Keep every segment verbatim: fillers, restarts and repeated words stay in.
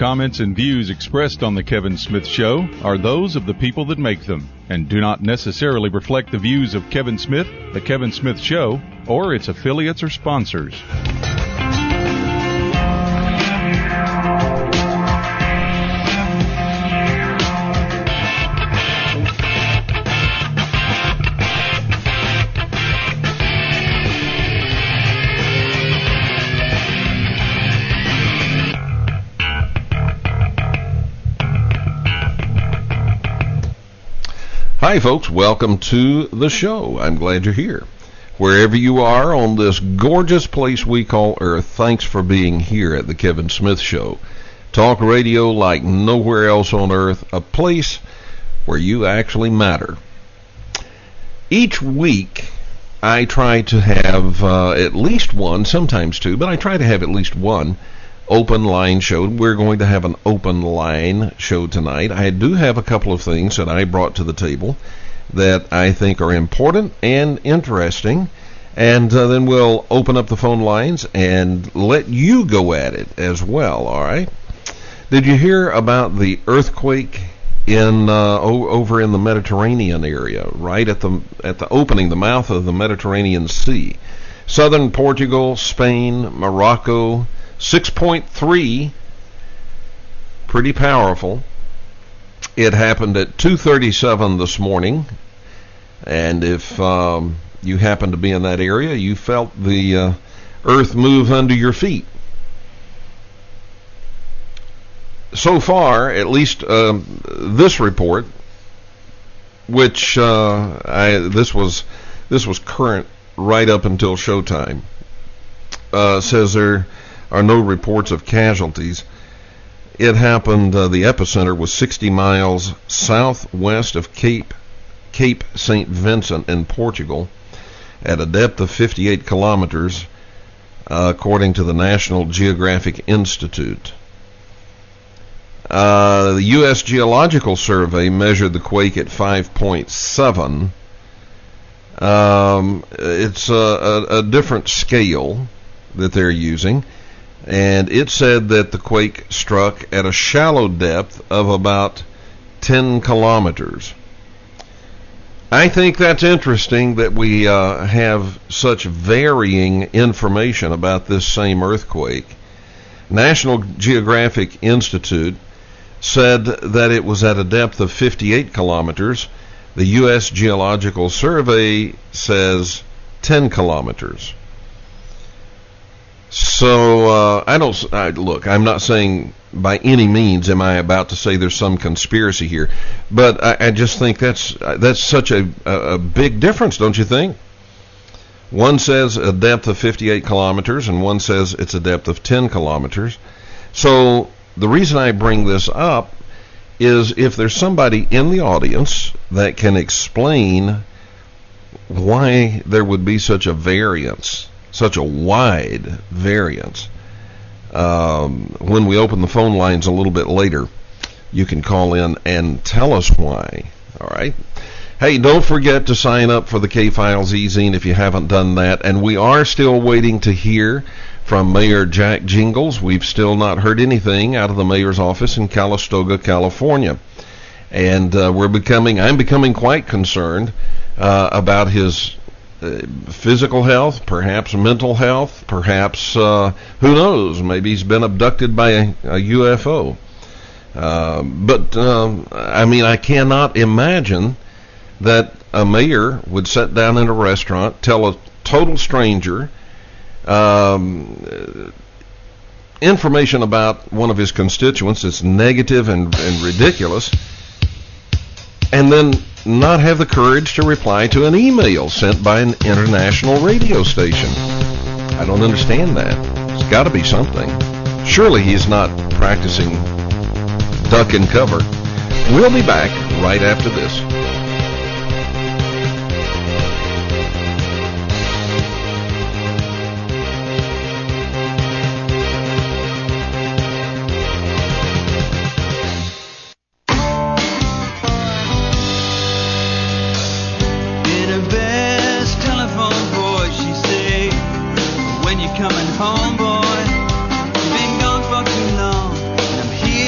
comments, and views expressed on The Kevin Smith Show are those of the people that make them and do not necessarily reflect the views of Kevin Smith, The Kevin Smith Show, or its affiliates or sponsors. Hi folks, welcome to the show. I'm glad you're here. Wherever you are on this gorgeous place we call Earth, thanks for being here at the Kevin Smith Show. Talk radio like nowhere else on Earth, a place where you actually matter. Each week I try to have uh, at least one, sometimes two, but I try to have at least one open line show. We're going to have an open line show tonight. I do have a couple of things that I brought to the table that I think are important and interesting, and uh, then we'll open up the phone lines and let you go at it as well. All right? Did you hear about the earthquake in uh, o- over in the Mediterranean area, right at the at the opening, the mouth of the Mediterranean Sea? Southern Portugal, Spain, Morocco. six point three, pretty powerful. It happened at two thirty-seven this morning, and if um, you happen to be in that area, you felt the uh, earth move under your feet. So far, at least uh, this report, which uh, I this was this was current right up until showtime, uh, says there are no reports of casualties. It happened, uh, the epicenter was sixty miles southwest of Cape Cape Saint Vincent in Portugal at a depth of fifty-eight kilometers, uh, according to the National Geographic Institute. Uh, the U S Geological Survey measured the quake at five point seven. Um, it's a, a, a different scale that they're using. And it said that the quake struck at a shallow depth of about ten kilometers. I think that's interesting that we uh, have such varying information about this same earthquake. National Geographic Institute said that it was at a depth of fifty-eight kilometers. The U S Geological Survey says ten kilometers. So, uh, I don't, I, look, I'm not saying by any means am I about to say there's some conspiracy here, but I, I just think that's, that's such a, a big difference, don't you think? One says a depth of fifty-eight kilometers, and one says it's a depth of ten kilometers. So, the reason I bring this up is if there's somebody in the audience that can explain why there would be such a variance, such a wide variance. Um, when we open the phone lines a little bit later, you can call in and tell us why. All right. Hey, don't forget to sign up for the K-Files e-zine if you haven't done that. And we are still waiting to hear from Mayor Jack Jingles. We've still not heard anything out of the mayor's office in Calistoga, California. And uh, we're becoming, I'm becoming quite concerned uh, about his Uh, physical health, perhaps mental health, perhaps, uh, who knows, maybe he's been abducted by a, a U F O. Uh, but, um, I mean, I cannot imagine that a mayor would sit down in a restaurant, tell a total stranger um, information about one of his constituents that's negative and, and ridiculous, and then not have the courage to reply to an email sent by an international radio station. I don't understand that. It's got to be something. Surely he's not practicing duck and cover. We'll be back right after this. Coming home, boy. You've been gone for too long, and I'm here.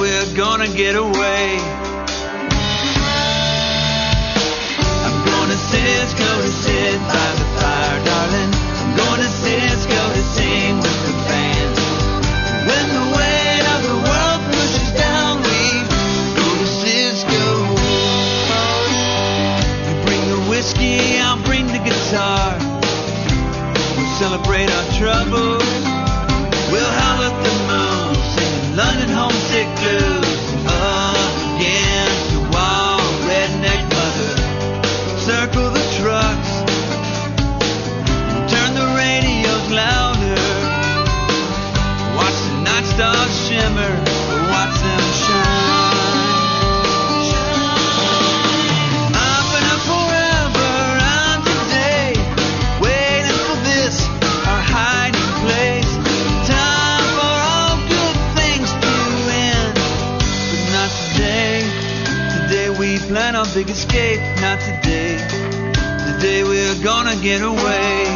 we're gonna get away. I'm going to Cisco to sit by the fire, darling. I'm going to Cisco to sing with the band. When the weight of the world pushes down, we go to Cisco. You bring the whiskey, I'll bring the guitar. We'll celebrate our troubles. We'll howl at the moon, singing London homesick blues. Against the wall, redneck mother, circle the trucks, turn the radios louder. Watch the night stars shimmer, watch them shine. I've been up forever and today, waiting for this, our hiding place. Time for all good things to end, but not today. Today we plan our big escape, not today. Today we're gonna get away.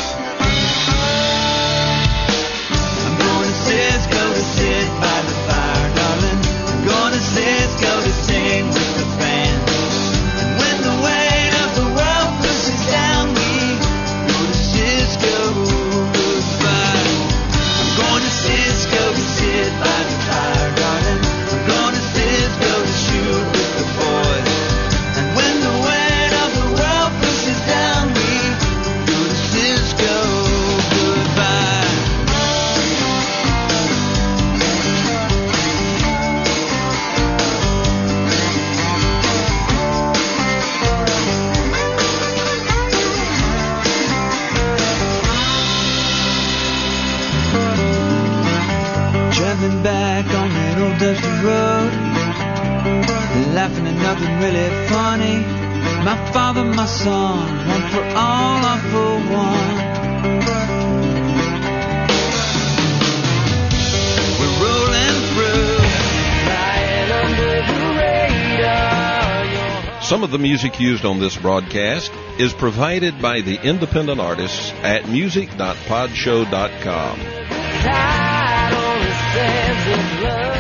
I'm going to Cisco to sit by the fire, darling. I'm going to Cisco to sing with the band. And when the weight of the world pushes down, we go to Cisco. Goodbye. I'm going to Cisco to sit by the fire, darling. I'm going to Cisco to shoot with the boys. And when the weight of the world pushes down, we go to Cisco. Goodbye. Traveling back on that old dusty road, laughing at nothing really funny. My father, my son, one for all, all for one. We're rolling through, flying under the radar. Some of the music used on this broadcast is provided by the independent artists at music dot podshow dot com. Tide on the sands of love.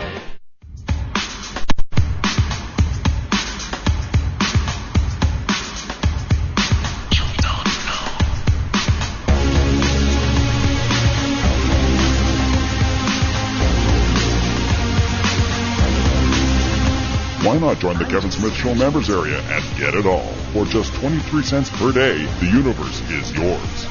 Why not join the Kevin Smith Show members area and get it all? For just twenty-three cents per day, the universe is yours.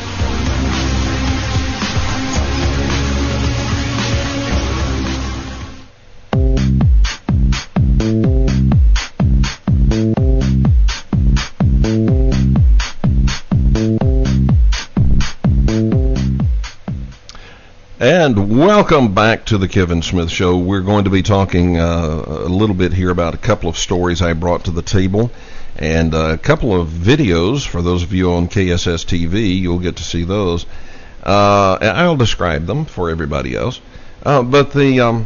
And welcome back to the Kevin Smith Show. We're going to be talking uh, a little bit here about a couple of stories I brought to the table and a couple of videos. For those of you on K S S T V, you'll get to see those. Uh, I'll describe them for everybody else. Uh, but the um,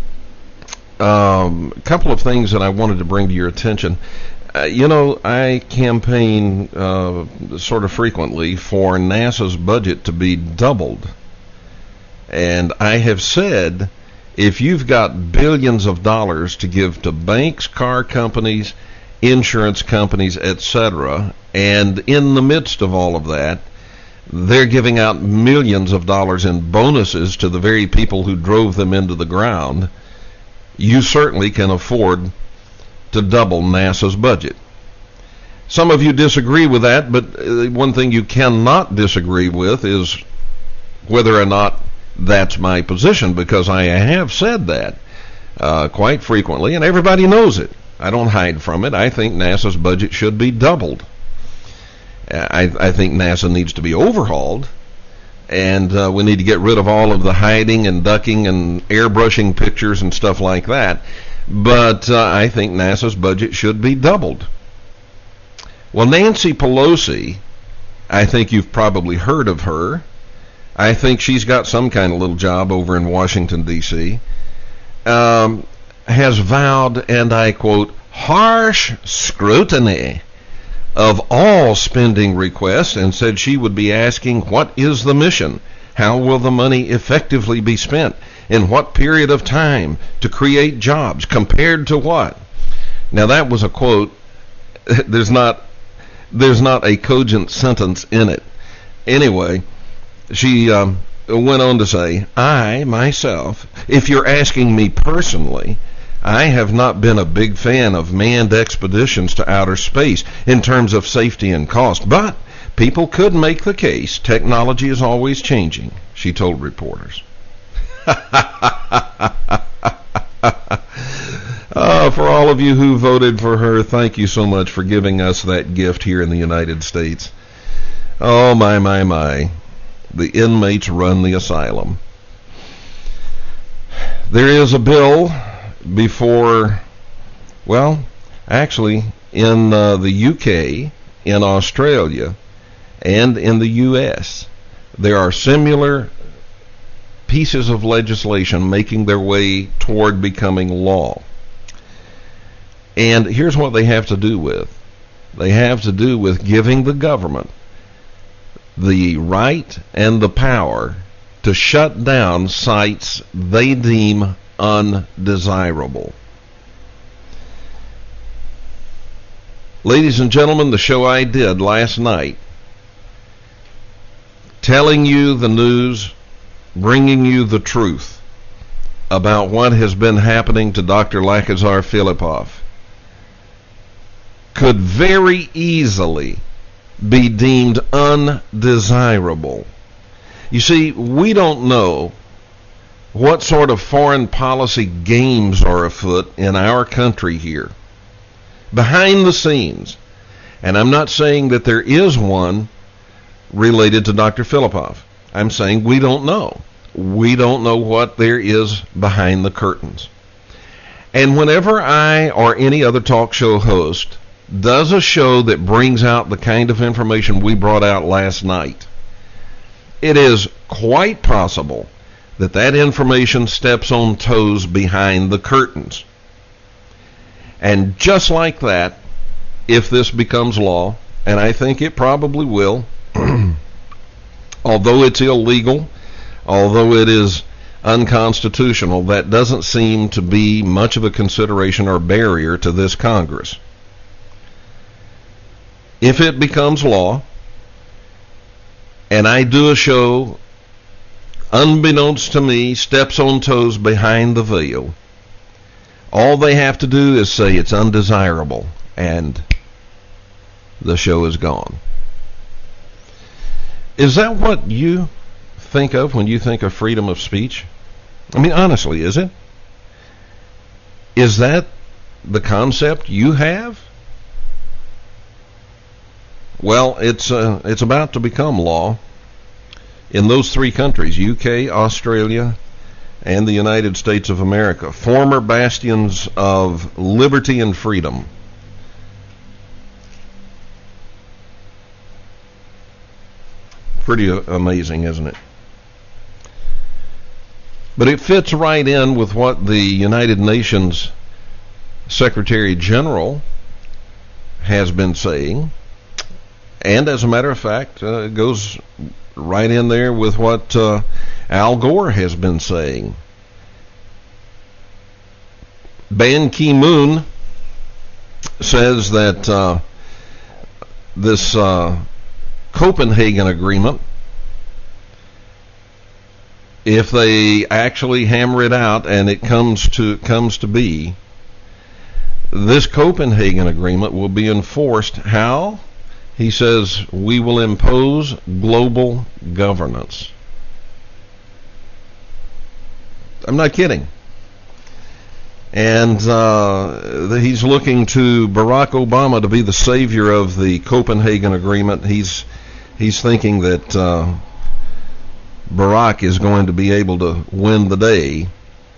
um, couple of things that I wanted to bring to your attention. Uh, you know, I campaign uh, sort of frequently for NASA's budget to be doubled. And I have said, if you've got billions of dollars to give to banks, car companies, insurance companies, et cetera, and in the midst of all of that, they're giving out millions of dollars in bonuses to the very people who drove them into the ground, you certainly can afford to double NASA's budget. Some of you disagree with that, but one thing you cannot disagree with is whether or not that's my position, because I have said that uh, quite frequently, and everybody knows it. I don't hide from it. I think NASA's budget should be doubled. I, I think NASA needs to be overhauled, and uh, we need to get rid of all of the hiding and ducking and airbrushing pictures and stuff like that. But uh, I think NASA's budget should be doubled. Well, Nancy Pelosi, I think you've probably heard of her. I think she's got some kind of little job over in Washington, D C, um, has vowed, and I quote, harsh scrutiny of all spending requests, and said she would be asking, what is the mission? How will the money effectively be spent? In what period of time to create jobs? Compared to what? Now that was a quote. There's not there's not a cogent sentence in it. Anyway, she um, went on to say, I, myself, if you're asking me personally, I have not been a big fan of manned expeditions to outer space in terms of safety and cost, but people could make the case technology is always changing, she told reporters. Uh, for all of you who voted for her, thank you so much for giving us that gift here in the United States. Oh, my, my, my. The inmates run the asylum. There is a bill before, well, actually, in uh, the U K, in Australia, and in the U S, there are similar pieces of legislation making their way toward becoming law. And here's what they have to do with. They have to do with giving the government the right and the power to shut down sites they deem undesirable. Ladies and gentlemen, the show I did last night, telling you the news, bringing you the truth about what has been happening to Doctor Lakazar Filipov, could very easily be deemed undesirable. You see, we don't know what sort of foreign policy games are afoot in our country here, behind the scenes. And I'm not saying that there is one related to Doctor Filipov. I'm saying we don't know. We don't know what there is behind the curtains. And whenever I or any other talk show host does a show that brings out the kind of information we brought out last night, it is quite possible that that information steps on toes behind the curtains. And just like that, if this becomes law, and I think it probably will, although it's illegal, although it is unconstitutional, that doesn't seem to be much of a consideration or barrier to this Congress. If it becomes law, and I do a show, unbeknownst to me, steps on toes behind the veil, all they have to do is say it's undesirable, and the show is gone. Is that what you think of when you think of freedom of speech? I mean, honestly, is it? Is that the concept you have? Well, it's uh, it's about to become law in those three countries, U K, Australia, and the United States of America, former bastions of liberty and freedom. Pretty amazing, isn't it? But it fits right in with what the United Nations Secretary General has been saying. And as a matter of fact, uh, it goes right in there with what uh, Al Gore has been saying. Ban Ki-moon says that uh, this uh, Copenhagen Agreement, if they actually hammer it out and it comes to comes to be, this Copenhagen Agreement will be enforced. How? He says, we will impose global governance. I'm not kidding. And uh, he's looking to Barack Obama to be the savior of the Copenhagen Agreement. He's he's thinking that uh, Barack is going to be able to win the day.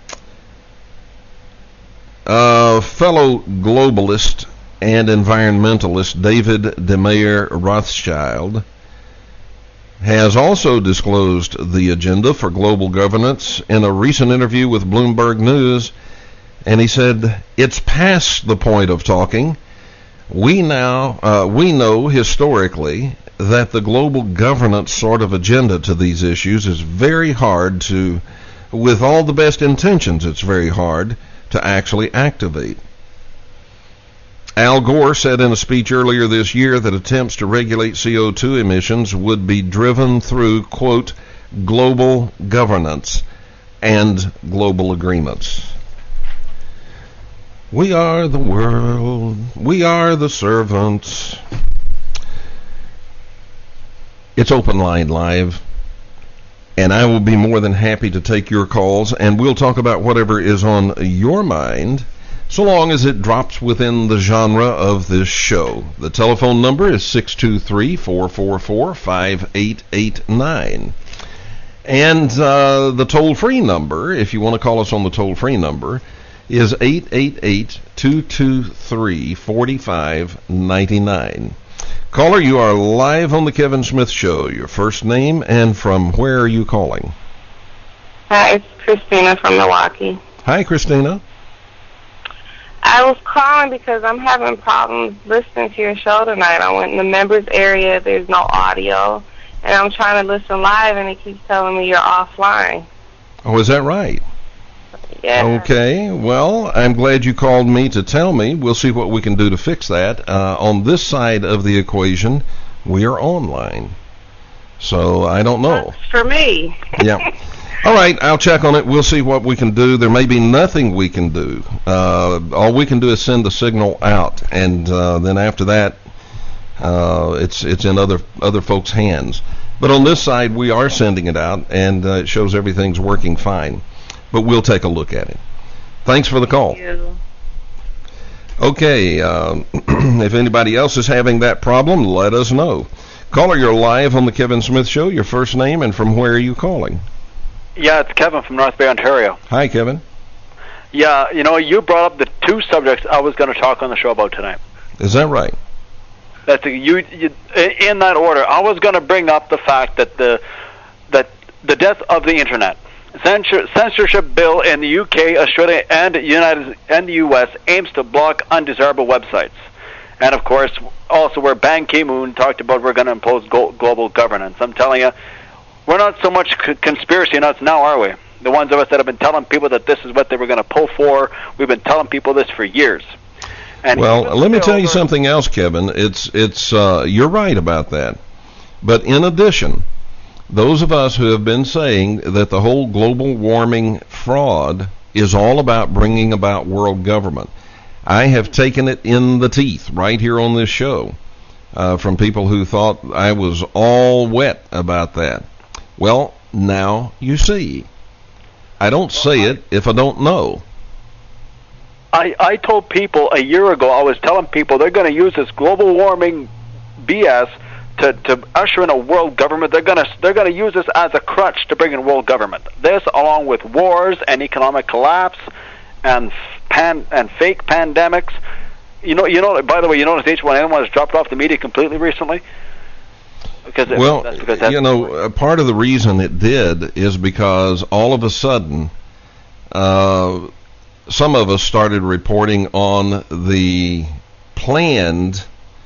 Uh, fellow globalist and environmentalist David DeMeyer Rothschild has also disclosed the agenda for global governance in a recent interview with Bloomberg News, and he said, it's past the point of talking. We now uh, we know historically that the global governance sort of agenda to these issues is very hard to with all the best intentions, it's very hard to actually activate. Al Gore said in a speech earlier this year that attempts to regulate C O two emissions would be driven through, quote, global governance and global agreements. We are the world. We are the servants. It's Open Line Live, and I will be more than happy to take your calls, and we'll talk about whatever is on your mind, so long as it drops within the genre of this show. The telephone number is six two three, four four four, five eight eight nine. And uh, the toll-free number, if you want to call us on the toll-free number, is eight eight eight, two two three, four five nine nine. Caller, you are live on the Kevin Smith Show. Your first name and from where are you calling? Hi, it's Christina from Milwaukee. Hi, Christina. I was calling because I'm having problems listening to your show tonight. I went in the members area. There's no audio. And I'm trying to listen live, and it keeps telling me you're offline. Oh, is that right? Yeah. Okay. Well, I'm glad you called me to tell me. We'll see what we can do to fix that. Uh, on this side of the equation, we are online. So I don't know. Works for me. Yeah. All right, I'll check on it. We'll see what we can do. There may be nothing we can do. Uh, all we can do is send the signal out, and uh, then after that, uh, it's it's in other other folks' hands. But on this side, we are sending it out, and uh, it shows everything's working fine. But we'll take a look at it. Thanks for the call. Thank you. Okay, uh, if anybody else is having that problem, let us know. Caller, you're live on the Kevin Smith Show. Your first name and from where are you calling? Yeah, it's Kevin from North Bay, Ontario. Hi, Kevin. Yeah, you know, you brought up the two subjects I was going to talk on the show about tonight. Is that right? That's a, you, you in that order. I was going to bring up the fact that the that the death of the internet, Censor, censorship bill in the U K, Australia, and United and the U S aims to block undesirable websites, and of course, also where Ban Ki-moon talked about we're going to impose go- global governance. I'm telling you. We're not so much c- conspiracy nuts now, are we? The ones of us that have been telling people that this is what they were going to pull for, we've been telling people this for years. And well, let me tell you something else, Kevin. It's it's uh, you're right about that. But in addition, those of us who have been saying that the whole global warming fraud is all about bringing about world government, I have taken it in the teeth right here on this show uh, from people who thought I was all wet about that. Well, now you see. I don't say it if I don't know. I, I told people a year ago, I was telling people they're going to use this global warming B S to, to usher in a world government. They're going to they're going to use this as a crutch to bring in world government. This, along with wars and economic collapse and pan and fake pandemics. You know, you know. By the way, you notice H one N one has dropped off the media completely recently. Because it, well, that's because that's you know, a part of the reason it did is because all of a sudden, uh, some of us started reporting on the planned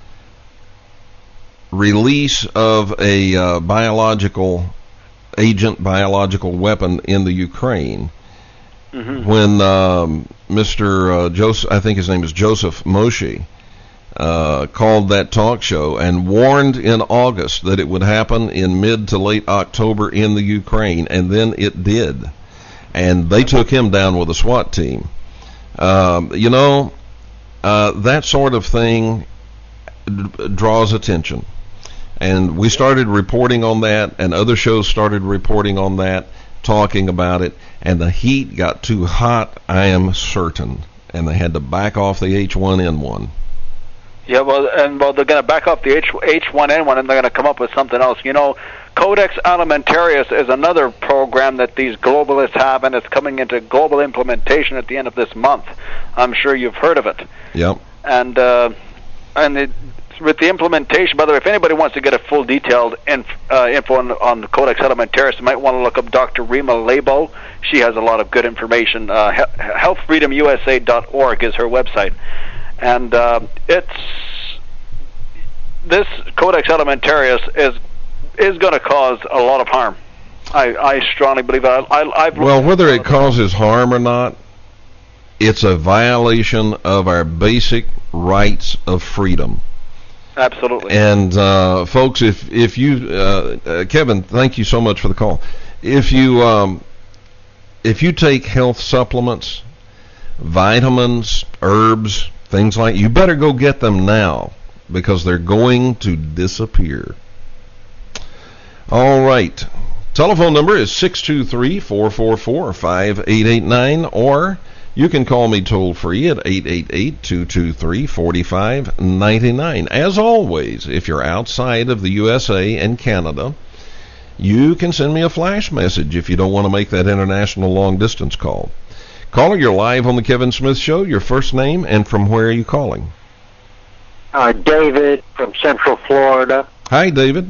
release of a uh, biological agent, biological weapon in the Ukraine. Mm-hmm. When um, Mister Uh, Joseph, I think his name is Joseph Moshe, Uh, called that talk show and warned in August that it would happen in mid to late October in the Ukraine, and then it did. And they took him down with a SWAT team. Um, you know, uh, that sort of thing d- draws attention. And we started reporting on that, and other shows started reporting on that, talking about it, and the heat got too hot, I am certain, and they had to back off the H one N one. Yeah, well, and well, they're going to back up the H, H one N one, and they're going to come up with something else. You know, Codex Alimentarius is another program that these globalists have, and it's coming into global implementation at the end of this month. I'm sure you've heard of it. Yep. And uh, and it, with the implementation, by the way, if anybody wants to get a full detailed inf, uh, info on, on Codex Alimentarius, you might want to look up Doctor Rima Labo. She has a lot of good information. Uh, health freedom U S A dot org is her website. And uh, it's this Codex Alimentarius is is going to cause a lot of harm. I, I strongly believe that. I, I, I've Well, whether it causes harm or not, it's a violation of our basic rights of freedom. Absolutely. And uh, folks, if if you, uh, uh, Kevin, thank you so much for the call. If you um, if you take health supplements, vitamins, herbs, things like, you better go get them now because they're going to disappear. All right. Telephone number is six two three, four four four, five eight eight nine, or you can call me toll free at eight eight eight, two two three, four five nine nine. As always, if you're outside of the U S A and Canada, you can send me a flash message if you don't want to make that international long distance call. Caller, you're live on the Kevin Smith Show. Your first name and from where are you calling? Uh, David from Central Florida. Hi, David.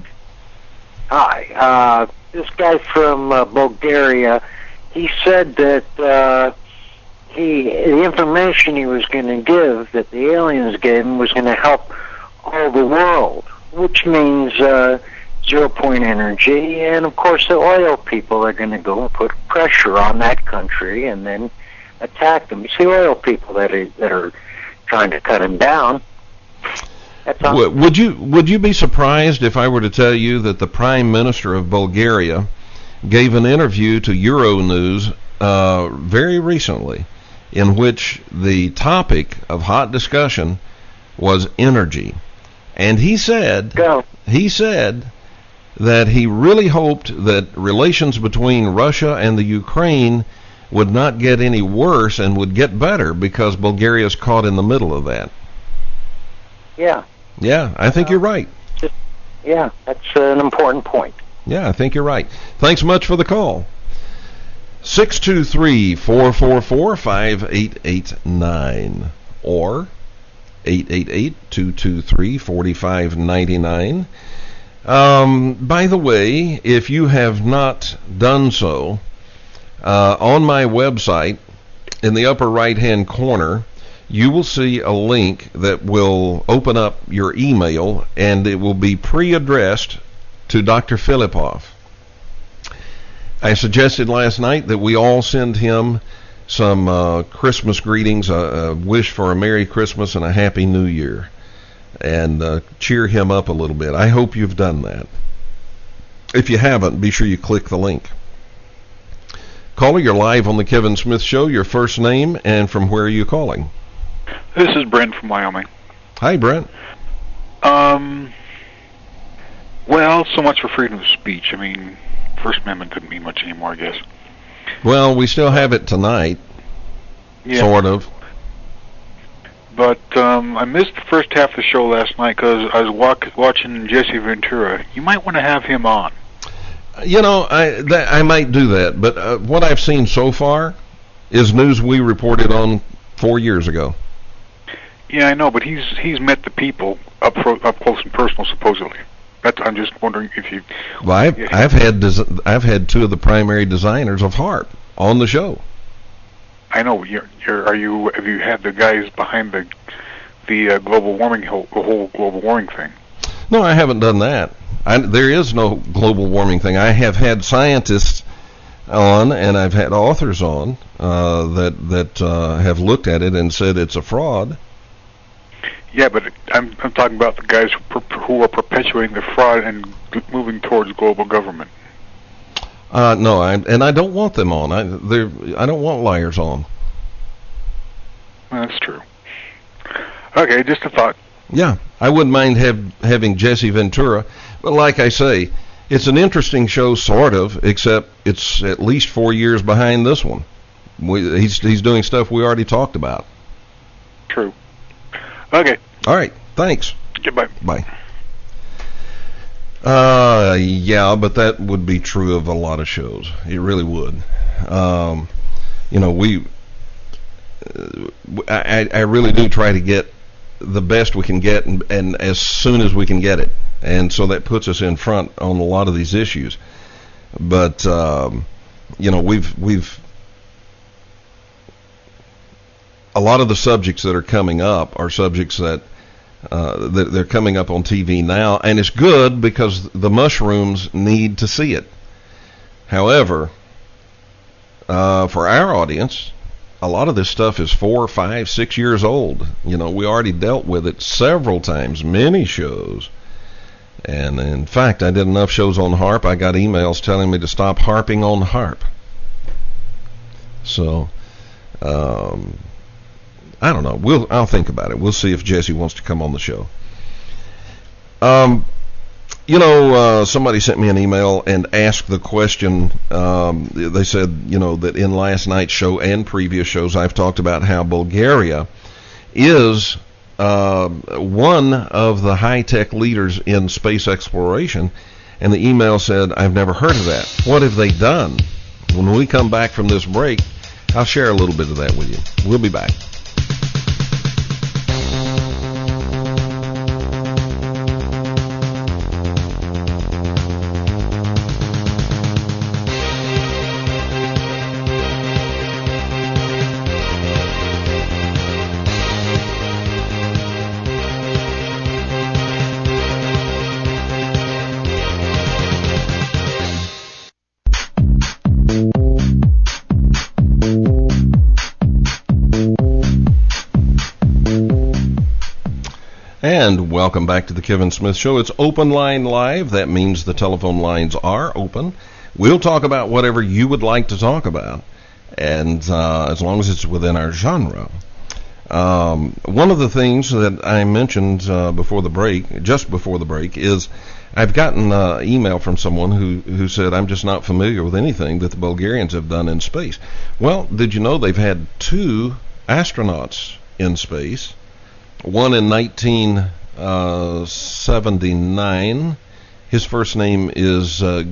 Hi. Uh, this guy from uh, Bulgaria, he said that uh, he the information he was going to give, that the aliens gave him, was going to help all the world, which means uh, zero-point energy, and of course the oil people are going to go and put pressure on that country and then attack them. It's the oil people that are, that are trying to cut him down. That's all. Would you would you be surprised if I were to tell you that the Prime Minister of Bulgaria gave an interview to Euronews uh, very recently, in which the topic of hot discussion was energy, and he said Go. he said that he really hoped that relations between Russia and the Ukraine would not get any worse and would get better because Bulgaria is caught in the middle of that. Yeah. Yeah, I think you're right. Yeah, that's uh, an important point. Yeah, I think you're right. Thanks much for the call. six two three, four four four, five eight eight nine or eight eight eight, two two three, four five nine nine. Um, by the way, if you have not done so, uh, on my website, in the upper right-hand corner, you will see a link that will open up your email, and it will be pre-addressed to Doctor Filipov. I suggested last night that we all send him some uh, Christmas greetings, a, a wish for a Merry Christmas and a Happy New Year, and uh, cheer him up a little bit. I hope you've done that. If you haven't, be sure you click the link. Caller, you're live on the Kevin Smith Show. Your first name and from where are you calling? This is Brent from Wyoming. Hi, Brent. Um, well, so much for freedom of speech. I mean, First Amendment couldn't mean much anymore, I guess. Well, we still have it tonight, Yeah. sort of. But um, I missed the first half of the show last night because I was walk- watching Jesse Ventura. You might want to have him on. You know, I that, I might do that, but uh, what I've seen so far is news we reported on four years ago. Yeah, I know, but he's he's met the people up pro- up close and personal, supposedly. That's, I'm just wondering if you. Well, I've, yeah. I've had des- I've had two of the primary designers of HAARP on the show. I know. You're, you're, are you? Have you had the guys behind the the uh, global warming, whole, the whole global warming thing? No, I haven't done that. I, there is no global warming thing. I have had scientists on, and I've had authors on uh, that that uh, have looked at it and said it's a fraud. Yeah, but it, I'm I'm talking about the guys who, per, who are perpetuating the fraud and g- moving towards global government. Uh, no, I, and I don't want them on. I they're, I don't want liars on. Well, that's true. Okay, just a thought. Yeah, I wouldn't mind have, having Jesse Ventura, but like I say, it's an interesting show, sort of, except it's at least four years behind this one. We, he's he's doing stuff we already talked about. True. Okay. All right, thanks. Goodbye. Bye. Uh, yeah, but that would be true of a lot of shows. It really would. Um, you know, we, uh, I, I really do try to get the best we can get, and, and as soon as we can get it, and so that puts us in front on a lot of these issues. But um, you know, we've we've a lot of the subjects that are coming up are subjects that uh, that they're coming up on T V now, and it's good because the mushrooms need to see it. However, uh, for our audience, a lot of this stuff is four, five, six years old. You know, we already dealt with it several times, many shows. And in fact, I did enough shows on HAARP, I got emails telling me to stop harping on HAARP. So, um, I don't know. We'll, I'll think about it. We'll see if Jesse wants to come on the show. Um, you know, uh, somebody sent me an email and asked the question. Um, they said, you know, that in last night's show and previous shows, I've talked about how Bulgaria is uh, one of the high-tech leaders in space exploration. And the email said, I've never heard of that. What have they done? When we come back from this break, I'll share a little bit of that with you. We'll be back. And welcome back to the Kevin Smith Show. It's Open Line Live. That means the telephone lines are open. We'll talk about whatever you would like to talk about, and uh, as long as it's within our genre. Um, one of the things that I mentioned uh, before the break, just before the break, is I've gotten an uh, email from someone who, who said, I'm just not familiar with anything that the Bulgarians have done in space. Well, did you know they've had two astronauts in space? One in nineteen seventy-nine. His first name is uh,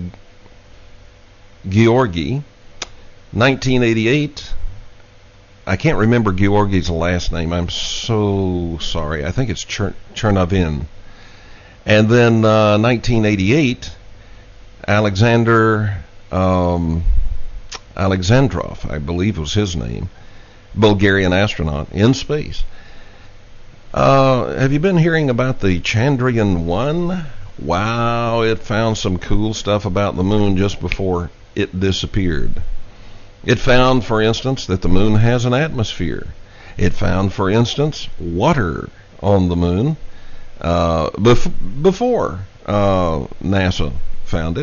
Georgi. nineteen eighty-eight. I can't remember Georgi's last name. I'm so sorry. I think it's Chern- Chernavin. And then uh, nineteen eighty-eight, Alexander um, Alexandrov, I believe was his name, Bulgarian astronaut in space. Uh, have you been hearing about the Chandrayaan one? Wow, it found some cool stuff about the moon just before it disappeared. It found, for instance, that the moon has an atmosphere. It found, for instance, water on the moon uh, bef- before uh, NASA found it,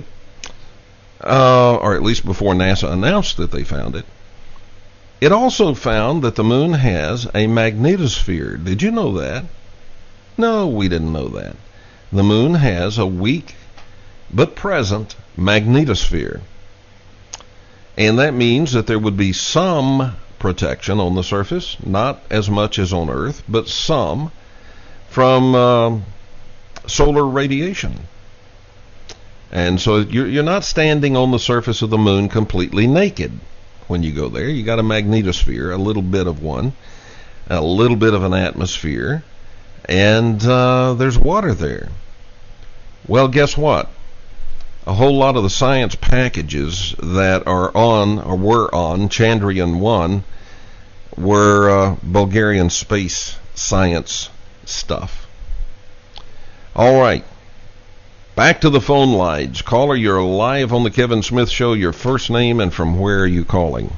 uh, or at least before NASA announced that they found it. It also found that the moon has a magnetosphere. Did you know that? No, we didn't know that. The moon has a weak but present magnetosphere. And that means that there would be some protection on the surface, not as much as on Earth, but some from uh, solar radiation. And so you're, you're not standing on the surface of the moon completely naked. When you go there, you got a magnetosphere, a little bit of one, a little bit of an atmosphere, and uh, there's water there. Well, guess what? A whole lot of the science packages that are on, or were on, Chandrayaan one were uh, Bulgarian space science stuff. All right. Back to the phone lines. Caller, you're live on the Kevin Smith Show. Your first name and from where are you calling?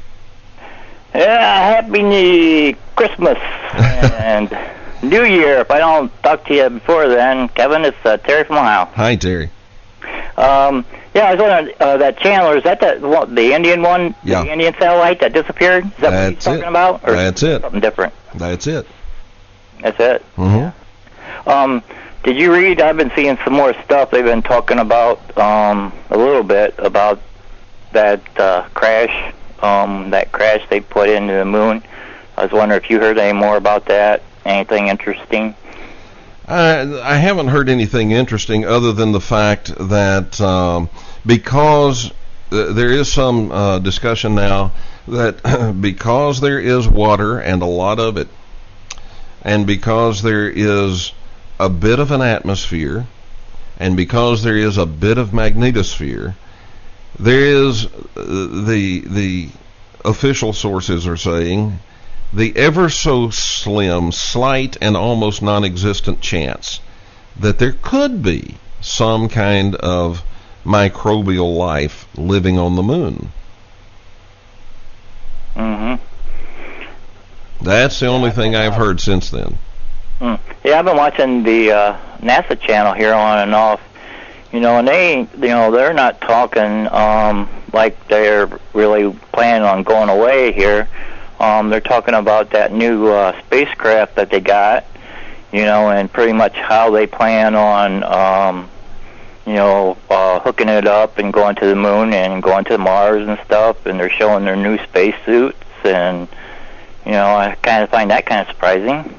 Yeah, happy Christmas and New Year. If I don't talk to you before then, Kevin, it's uh, Terry from Ohio. Hi, Terry. Um, yeah, I was wondering, uh, that Chandler, is that the, what, the Indian one? Yeah. The Indian satellite that disappeared? Is that That's what you're talking it. about? Or That's it. Something different? That's it. That's it? Mm-hmm. Um, did you read, I've been seeing some more stuff they've been talking about, um, a little bit about that uh, crash, um, that crash they put into the moon. I was wondering if you heard any more about that, anything interesting? I, I haven't heard anything interesting other than the fact that um, because th- there is some uh, discussion now that because there is water and a lot of it, and because there is a bit of an atmosphere, and because there is a bit of magnetosphere, there is uh, the the official sources are saying the ever so slim, slight, and almost non-existent chance that there could be some kind of microbial life living on the moon. Mm-hmm. That's the only thing I've heard since then. Mm. Yeah, I've been watching the uh, NASA channel here on and off. You know, and they, you know, they're not talking um, like they're really planning on going away here. Um, they're talking about that new uh, spacecraft that they got, you know, and pretty much how they plan on, um, you know, uh, hooking it up and going to the moon and going to Mars and stuff. And they're showing their new spacesuits, and you know, I kind of find that kind of surprising.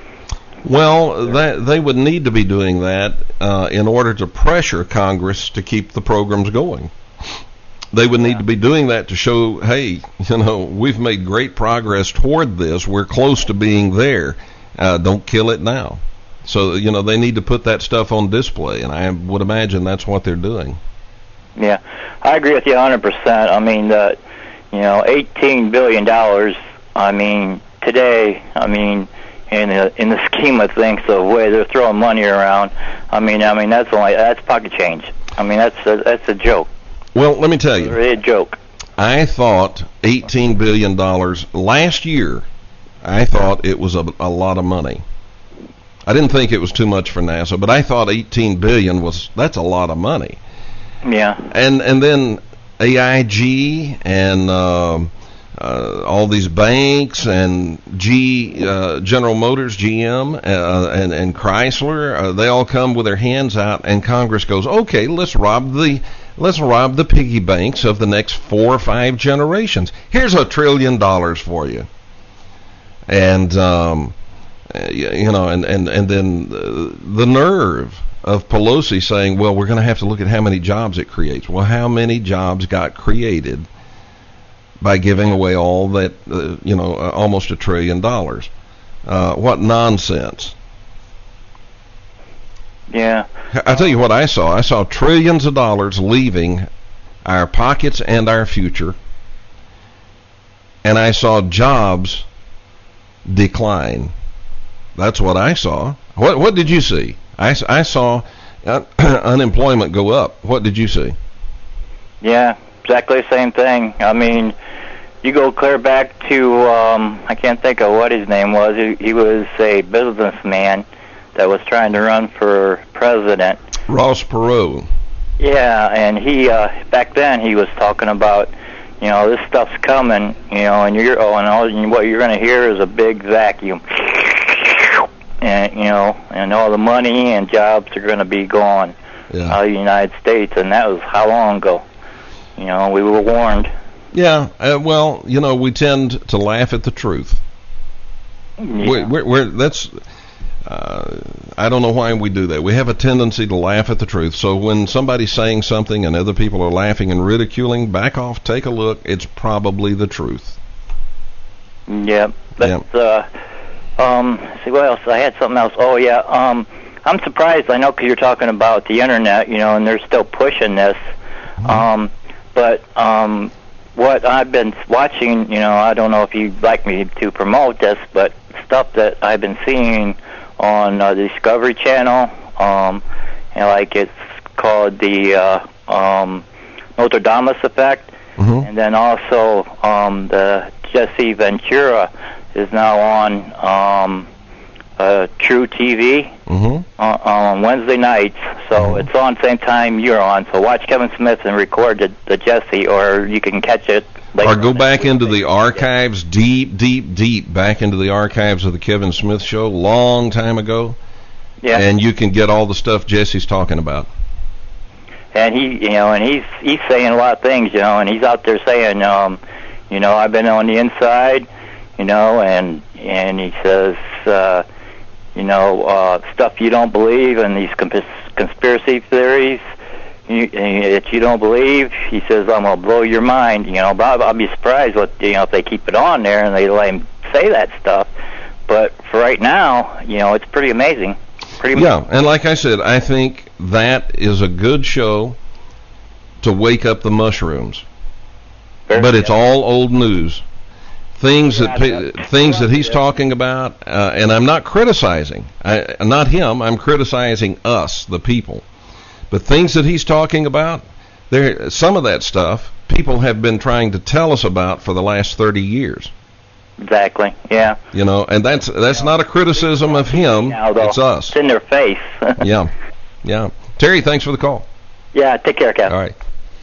Well, that, they would need to be doing that uh, in order to pressure Congress to keep the programs going. They would need yeah. to be doing that to show, hey, you know, we've made great progress toward this. We're close to being there. Uh, don't kill it now. So, you know, they need to put that stuff on display, and I would imagine that's what they're doing. Yeah, I agree with you one hundred percent. I mean, uh, you know, eighteen billion dollars, I mean, today, I mean, in the, in the scheme of things, the way they're throwing money around, I mean, I mean, that's only, that's pocket change. I mean, that's a, that's a joke. Well, let me tell you. It's really a joke. I thought eighteen billion dollars last year, I thought it was a, a lot of money. I didn't think it was too much for NASA, but I thought eighteen billion dollars was, that's a lot of money. Yeah. And and then A I G and uh, uh, all these banks and G uh, General Motors, G M, uh, and, and Chrysler, uh, they all come with their hands out, and Congress goes, okay, let's rob the let's rob the piggy banks of the next four or five generations. Here's a trillion dollars for you. And um, you know, and and and then uh, the nerve of Pelosi saying, well, we're going to have to look at how many jobs it creates. Well, how many jobs got created by giving away all that, uh, you know, uh, almost a trillion dollars? Uh, what nonsense. Yeah. I'll tell you what I saw. I saw trillions of dollars leaving our pockets and our future. And I saw jobs decline. That's what I saw. What what did you see? I, I saw uh, unemployment go up. What did you see? Yeah, exactly the same thing. I mean, you go clear back to, um, I can't think of what his name was. He, he was a businessman that was trying to run for president. Ross Perot. Yeah, and he, uh, back then he was talking about, you know, this stuff's coming, you know, and you're, oh, and all, and what you're going to hear is a big vacuum. And, you know, and all the money and jobs are going to be gone yeah. out of the United States, and that was how long ago? You know, we were warned. Yeah, uh, well, you know, we tend to laugh at the truth. Yeah. We're, we're, we're that's, uh, I don't know why we do that. We have a tendency to laugh at the truth. So when somebody's saying something and other people are laughing and ridiculing, back off, take a look. It's probably the truth. Yeah, that's, yeah. uh... Um, let's see what else? I had something else. Oh yeah. Um, I'm surprised. I know because you're talking about the internet, you know, and they're still pushing this. Mm-hmm. Um, but um, what I've been watching, you know, I don't know if you'd like me to promote this, but stuff that I've been seeing on uh, the Discovery Channel, um, and like it's called the uh, um, Notre Dame effect, mm-hmm. and then also um, the Jesse Ventura is now on um, uh, True T V mm-hmm. uh, on Wednesday nights. So mm-hmm. it's on same time you're on. So watch Kevin Smith and record the, the Jesse, or you can catch it later. Or go back into the archives, deep, deep, deep back into the archives of the Kevin Smith Show, long time ago. Yeah. And you can get all the stuff Jesse's talking about. And he, you know, and he's he's saying a lot of things, you know, and he's out there saying, um, you know, I've been on the inside. You know, and and he says, uh, you know, uh, stuff you don't believe, and these cons- conspiracy theories you, that you don't believe. He says, I'm gonna blow your mind. You know, but I'll be surprised what you know if they keep it on there and they let him say that stuff. But for right now, you know, it's pretty amazing. Pretty yeah, amazing. And like I said, I think that is a good show to wake up the mushrooms. Very but good. It's all old news. Things that things that he's talking about, uh, and I'm not criticizing, I, not him. I'm criticizing us, the people. But things that he's talking about, There, some of that stuff people have been trying to tell us about for the last thirty years. Exactly. Yeah. You know, and that's that's not a criticism of him. Now, though, it's us. It's in their face. Yeah. Yeah. Terry, thanks for the call. Yeah. Take care, Cap. All right.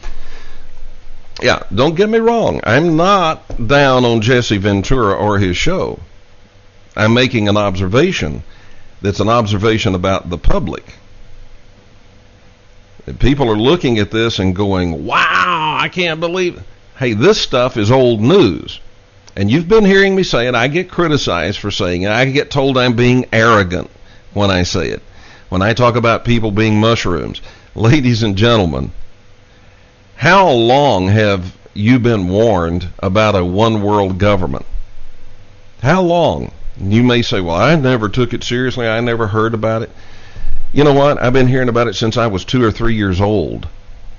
Yeah, don't get me wrong. I'm not down on Jesse Ventura or his show. I'm making an observation that's an observation about the public. People are looking at this and going, wow, I can't believe it. Hey, this stuff is old news. And you've been hearing me say it. I get criticized for saying it. I get told I'm being arrogant when I say it. When I talk about people being mushrooms. Ladies and gentlemen, how long have you been warned about a one-world government? How long? You may say, well, I never took it seriously. I never heard about it. You know what? I've been hearing about it since I was two or three years old.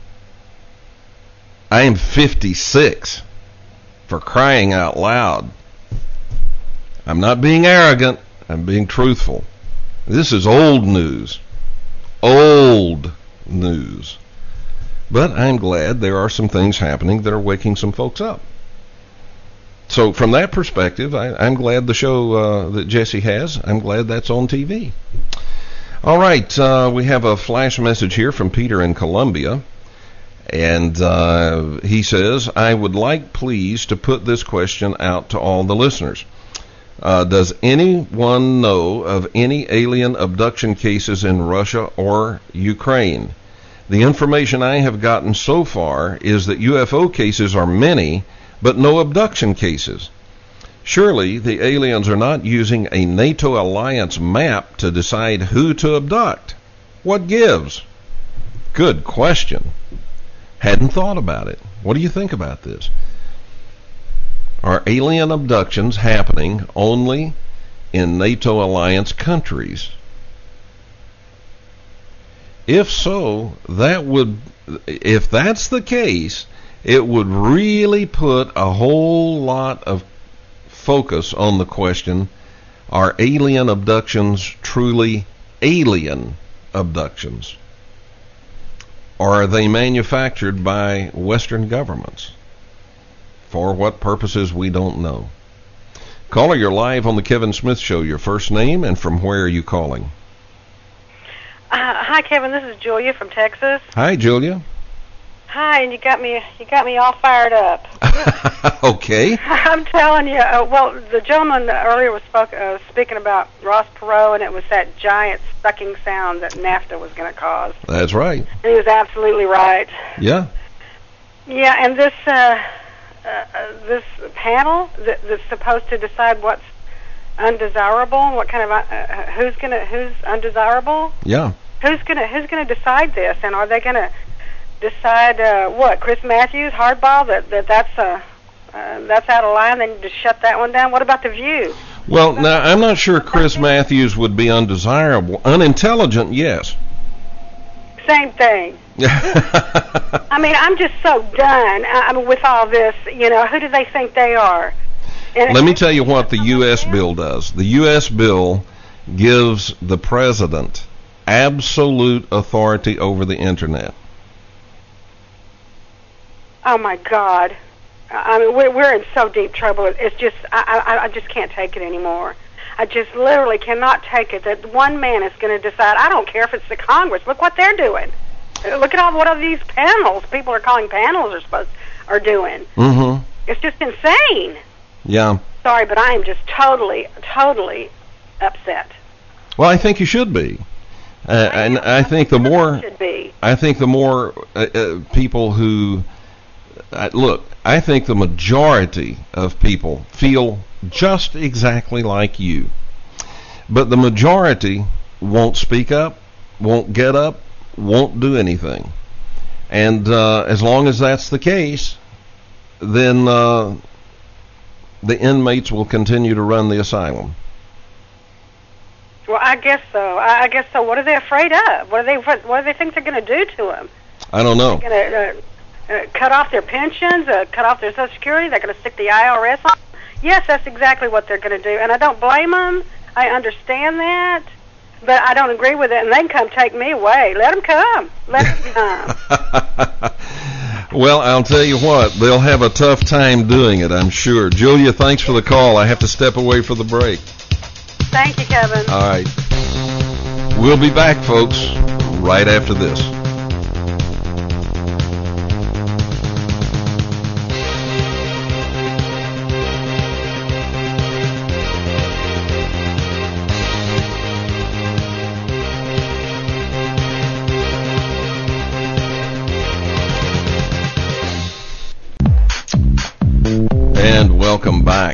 I am fifty-six, for crying out loud. I'm not being arrogant. I'm being truthful. This is old news. Old news. But I'm glad there are some things happening that are waking some folks up. So from that perspective, I, I'm glad the show uh, that Jesse has, I'm glad that's on T V. All right, uh, we have a flash message here from Peter in Columbia. And uh, he says, I would like, please, to put this question out to all the listeners. Uh, does anyone know of any alien abduction cases in Russia or Ukraine? The information I have gotten so far is that U F O cases are many, but no abduction cases. Surely the aliens are not using a NATO alliance map to decide who to abduct. What gives? Good question. Hadn't thought about it. What do you think about this? Are alien abductions happening only in NATO alliance countries? If so, that would, if that's the case, it would really put a whole lot of focus on the question, are alien abductions truly alien abductions? Or are they manufactured by Western governments? For what purposes, we don't know. Caller, you're live on the Kevin Smith Show. Your first name and from where are you calling? Uh, hi, Kevin. This is Julia from Texas. Hi, Julia. Hi, and you got me you got me all fired up. Okay. I'm telling you. Uh, well, the gentleman earlier was spoke, uh, speaking about Ross Perot, and it was that giant sucking sound that NAFTA was going to cause. That's right. And he was absolutely right. Yeah. Yeah, and this uh, uh, this panel that, that's supposed to decide what's undesirable and what kind of uh, who's gonna who's undesirable. Yeah. Who's gonna who's gonna decide this, and are they gonna decide uh, what? Chris Matthews, hardball, that that that's uh, uh, that's out of line. They need to shut that one down. What about the View? Well, now I'm not sure Chris Matthews would be undesirable. Unintelligent, yes. Same thing. I mean, I'm just so done. I mean, with all this, you know, who do they think they are? And let me tell you what the U S bill does. The U S bill gives the president absolute authority over the internet. Oh my God! I mean, we're we're in so deep trouble. It's just I I, I just can't take it anymore. I just literally cannot take it that one man is going to decide. I don't care if it's the Congress. Look what they're doing. Look at all what all these panels people are calling panels are supposed are doing. Mm-hmm. It's just insane. Yeah. Sorry, but I am just totally, totally upset. Well, I think you should be, uh, and I think the more should be. I think the more uh, uh, people who uh, look, I think the majority of people feel just exactly like you, but the majority won't speak up, won't get up, won't do anything, and uh, as long as that's the case, then uh, the inmates will continue to run the asylum. Well, I guess so. I I guess so. What are they afraid of? What are they? What, what do they think they're going to do to them? I don't know. They're going to uh, uh, cut off their pensions, uh, cut off their Social Security. They're going to stick the I R S on them. Yes, that's exactly what they're going to do, and I don't blame them. I understand that, but I don't agree with it. And they can come take me away. Let them come. Let them come. Well, I'll tell you what, they'll have a tough time doing it, I'm sure. Julia, thanks for the call. I have to step away for the break. Thank you, Kevin. All right. We'll be back, folks, right after this. And welcome back.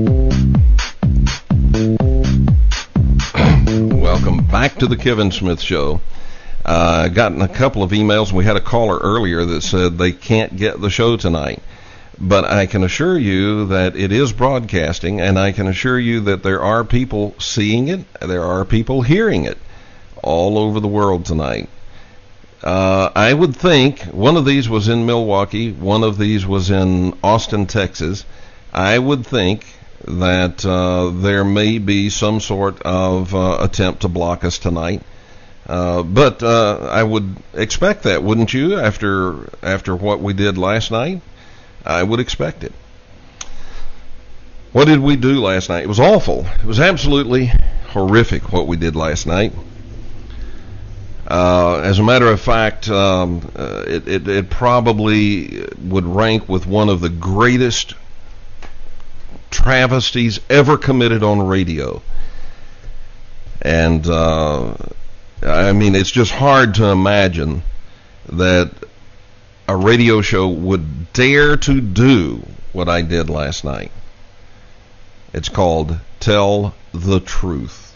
Welcome back to the Kevin Smith Show. I uh, gotten a couple of emails. We had a caller earlier that said they can't get the show tonight. But I can assure you that it is broadcasting, and I can assure you that there are people seeing it, there are people hearing it all over the world tonight. Uh, I would think one of these was in Milwaukee, one of these was in Austin, Texas. I would think that uh, there may be some sort of uh, attempt to block us tonight. Uh, but uh, I would expect that, wouldn't you, after after what we did last night? I would expect it. What did we do last night? It was awful. It was absolutely horrific what we did last night. Uh, as a matter of fact, um, uh, it, it, it probably would rank with one of the greatest travesties ever committed on radio. And, uh, I mean, it's just hard to imagine that a radio show would dare to do what I did last night. It's called Tell the Truth.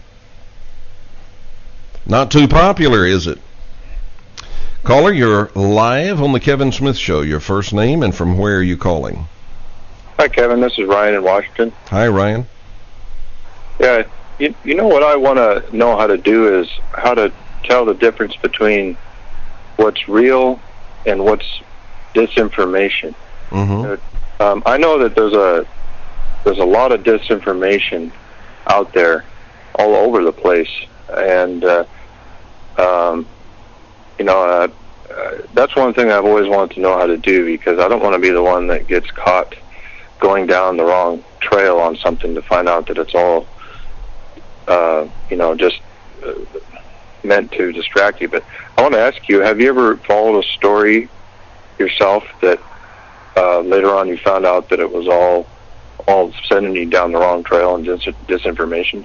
Not too popular, is it? Caller, you're live on the Kevin Smith Show. Your first name and from where are you calling? Hi, Kevin. This is Ryan in Washington. Hi, Ryan. Yeah, you, you know what I want to know how to do is how to tell the difference between what's real and what's disinformation. Mm-hmm. Um, I know that there's a there's a lot of disinformation out there all over the place, and uh, um, you know uh, uh, that's one thing I've always wanted to know how to do, because I don't want to be the one that gets caught going down the wrong trail on something to find out that it's all uh, you know just uh, meant to distract you. But I want to ask you, have you ever followed a story yourself that uh, later on you found out that it was all all sending you down the wrong trail and dis- disinformation?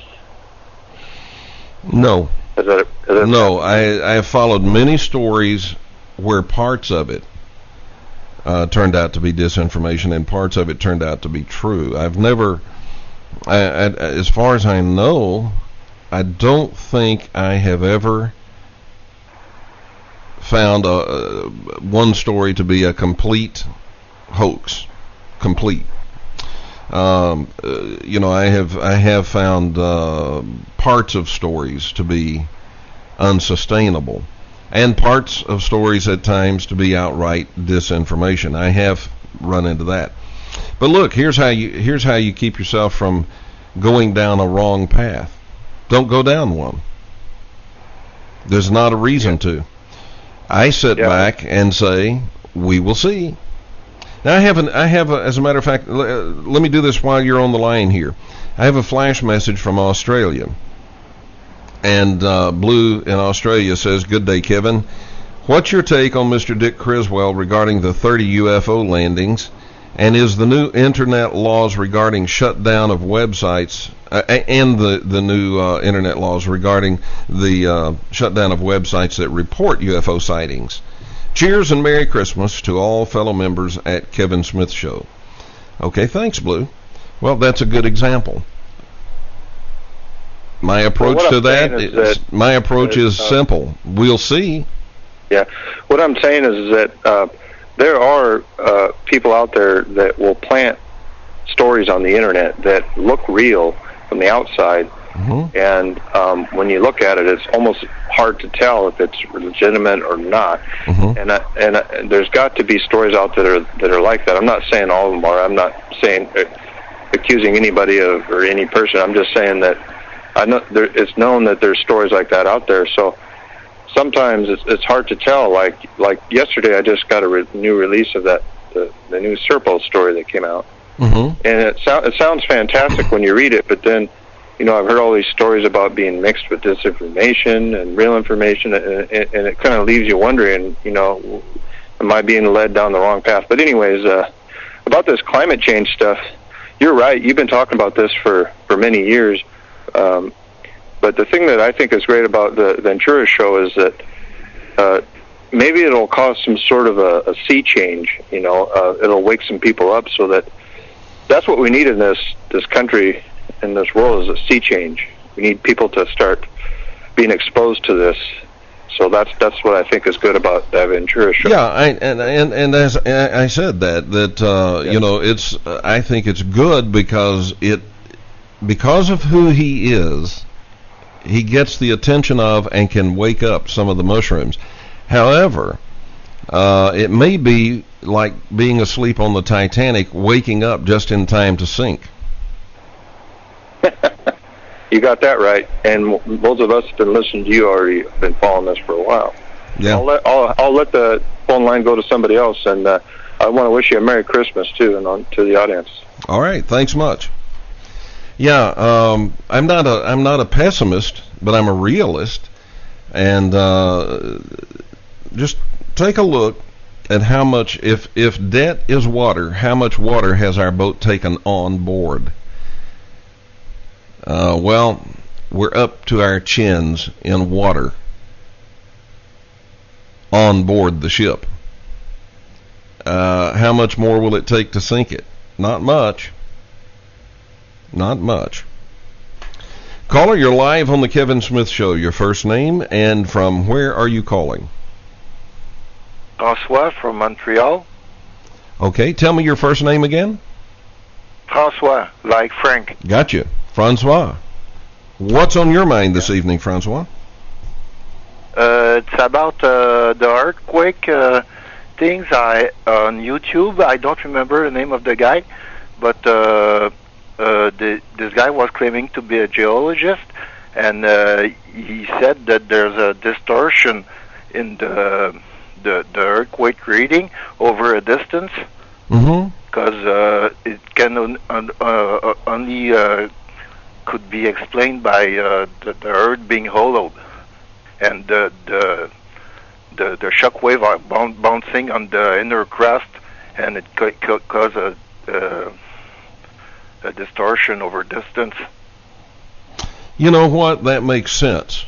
No. Is that, is that no, I, I have followed many stories where parts of it uh, turned out to be disinformation and parts of it turned out to be true. I've never, I, I, as far as I know, I don't think I have ever found a, uh, one story to be a complete hoax, complete. Um, uh, you know, I have I have found uh, parts of stories to be unsustainable, and parts of stories at times to be outright disinformation. I have run into that. But look, here's how you here's how you keep yourself from going down a wrong path. Don't go down one. There's not a reason to. I sit yeah. back and say, we will see. Now, I have, an, I have a, as a matter of fact, l- let me do this while you're on the line here. I have a flash message from Australia. And uh, Blue in Australia says, good day, Kevin. What's your take on Mister Dick Criswell regarding the thirty U F O landings? And is the new internet laws regarding shutdown of websites, uh, and the, the new uh, internet laws regarding the uh, shutdown of websites that report U F O sightings? Cheers and Merry Christmas to all fellow members at Kevin Smith Show. Okay, thanks, Blue. Well, that's a good example. My approach well, to that, is is, that my approach is uh, simple. We'll see. Yeah, what I'm saying is that uh, there are uh, people out there that will plant stories on the internet that look real from the outside, mm-hmm. and um, when you look at it, it's almost hard to tell if it's legitimate or not. Mm-hmm. And uh, and uh, there's got to be stories out there that are, that are like that. I'm not saying all of them are. I'm not saying uh, accusing anybody of or any person. I'm just saying that I know there, it's known that there's stories like that out there. So sometimes it's, it's hard to tell. Like like yesterday, I just got a re- new release of that the, the new Serpo story that came out, Mm-hmm. and it, so, it sounds fantastic when you read it. But then, you know, I've heard all these stories about being mixed with disinformation and real information, and, and, and it kind of leaves you wondering, you know, am I being led down the wrong path? But anyways, uh, about this climate change stuff, you're right. You've been talking about this for, for many years. Um, but the thing that I think is great about the Ventura show is that uh, maybe it'll cause some sort of a, a sea change. You know, uh, it'll wake some people up so that that's what we need in this, this country, in this world, is a sea change. We need people to start being exposed to this. So that's that's what I think is good about that Ventura show. Yeah, I, and and and as I said that that uh, Yeah. you know, it's uh, I think it's good because it because of who he is, he gets the attention of and can wake up some of the mushrooms. However, uh, it may be like being asleep on the Titanic, waking up just in time to sink. You got that right. And most of us have been listening to you already, been following this for a while. Yeah. I'll let I'll, I'll let the phone line go to somebody else, and uh, I want to wish you a Merry Christmas too, and on to the audience. All right, thanks much. Yeah, um, I'm not a I'm not a pessimist, but I'm a realist, and uh, just take a look at how much, if if debt is water, how much water has our boat taken on board? Uh, well, we're up to our chins in water on board the ship. Uh, how much more will it take to sink it? Not much. Not much. Caller, you're live on the Kevin Smith Show. Your first name and from where are you calling? François from Montreal. Okay, tell me your first name again. François, like Frank. Gotcha. Francois. What's on your mind this evening, Francois? Uh, it's about uh, the earthquake uh, things I on YouTube. I don't remember the name of the guy, but uh, uh, the, this guy was claiming to be a geologist, and uh, he said that there's a distortion in the the, the earthquake reading over a distance, Mm-hmm. because uh, it can on, on, uh, only uh, could be explained by uh, the, the earth being hollowed, and the the the, the shock wave are boun- bouncing on the inner crust, and it could co- cause a, uh, a distortion over distance. You know what? That makes sense.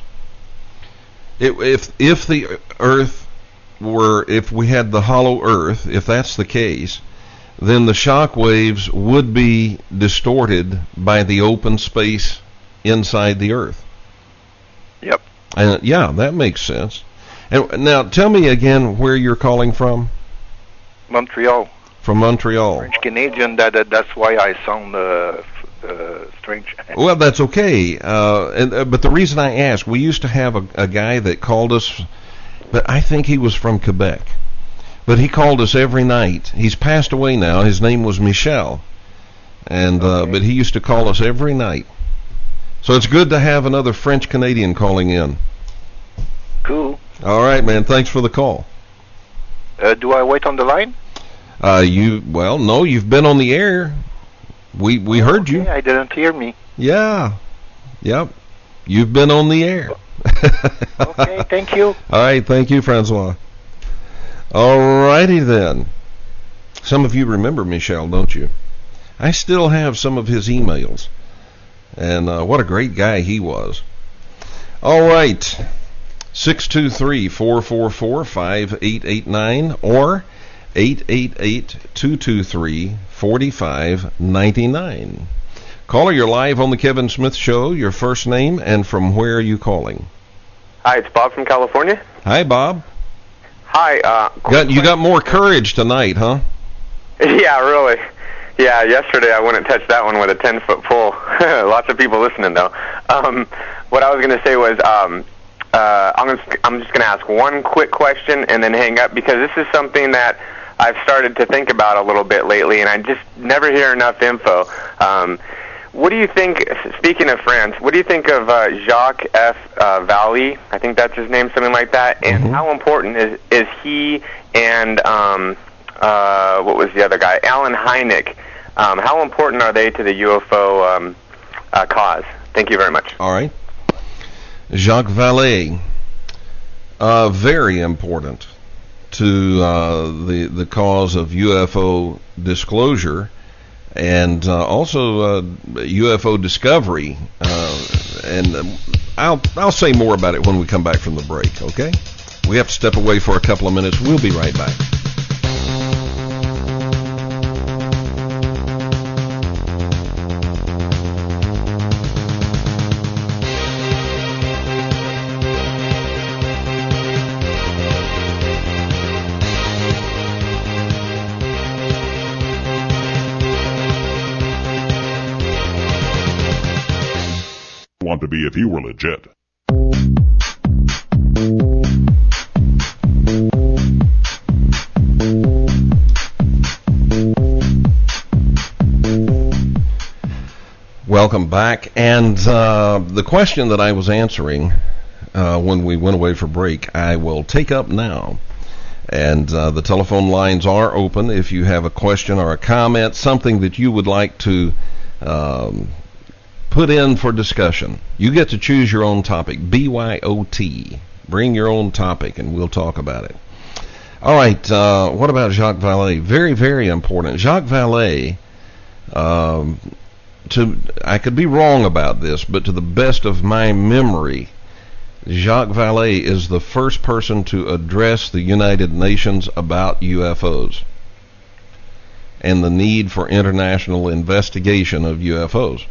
It, if if the Earth were, if we had the hollow Earth, if that's the case, then the shock waves would be distorted by the open space inside the Earth. Yep. And yeah, that makes sense. And now, tell me again where you're calling from. Montreal. From Montreal. French Canadian. That, that that's why I sound uh, f- uh, strange. Well, that's okay. Uh, and uh, but the reason I ask, we used to have a, a guy that called us, but I think he was from Quebec. But he called us every night. He's passed away now. His name was Michel, and uh, Okay. but he used to call us every night. So it's good to have another French Canadian calling in. Cool. All right, man. Thanks for the call. Uh, do I wait on the line? Uh, you well, no, you've been on the air. We we heard you. Okay, I didn't hear me. Yeah. Yep. You've been on the air. Okay, thank you. All right, thank you, Francois. All righty then. Some of you remember Michel, don't you? I still have some of his emails. And uh, what a great guy he was. All right. six two three, four four four, five eight eight nine or eight eight eight, two two three, four five nine nine. Caller, you're live on the Kevin Smith Show. Your first name and from where are you calling? Hi, it's Bob from California. Hi, Bob. Hi. Uh, Got, you got more courage tonight, huh? yeah, really. Yeah, yesterday I wouldn't touch that one with a ten-foot pole. Lots of people listening, though. Um, what I was going to say was um, uh, I'm, gonna, I'm just going to ask one quick question and then hang up, because this is something that I've started to think about a little bit lately, and I just never hear enough info. Um, what do you think, speaking of France, what do you think of uh, Jacques F. Uh, Vallée? I think that's his name, something like that. And Mhm. how important is, is he and, um, uh, what was the other guy, Alan Hynek, um, how important are they to the U F O um, uh, cause? Thank you very much. All right. Jacques Vallée, uh, very important to uh, the the cause of U F O disclosure, and uh, also uh, U F O discovery. Uh, and um, I'll I'll say more about it when we come back from the break. Okay, we have to step away for a couple of minutes. We'll be right back. Want to be if you were legit. Welcome back. And uh, the question that I was answering uh, when we went away for break, I will take up now. And uh, the telephone lines are open if you have a question or a comment, something that you would like to um, put in for discussion. You get to choose your own topic. B Y O T. Bring your own topic and we'll talk about it. All right. Uh, what about Jacques Vallée? Very, very important. Jacques Vallée, um, to I could be wrong about this, but to the best of my memory, Jacques Vallée is the first person to address the United Nations about U F Os and the need for international investigation of U F Os.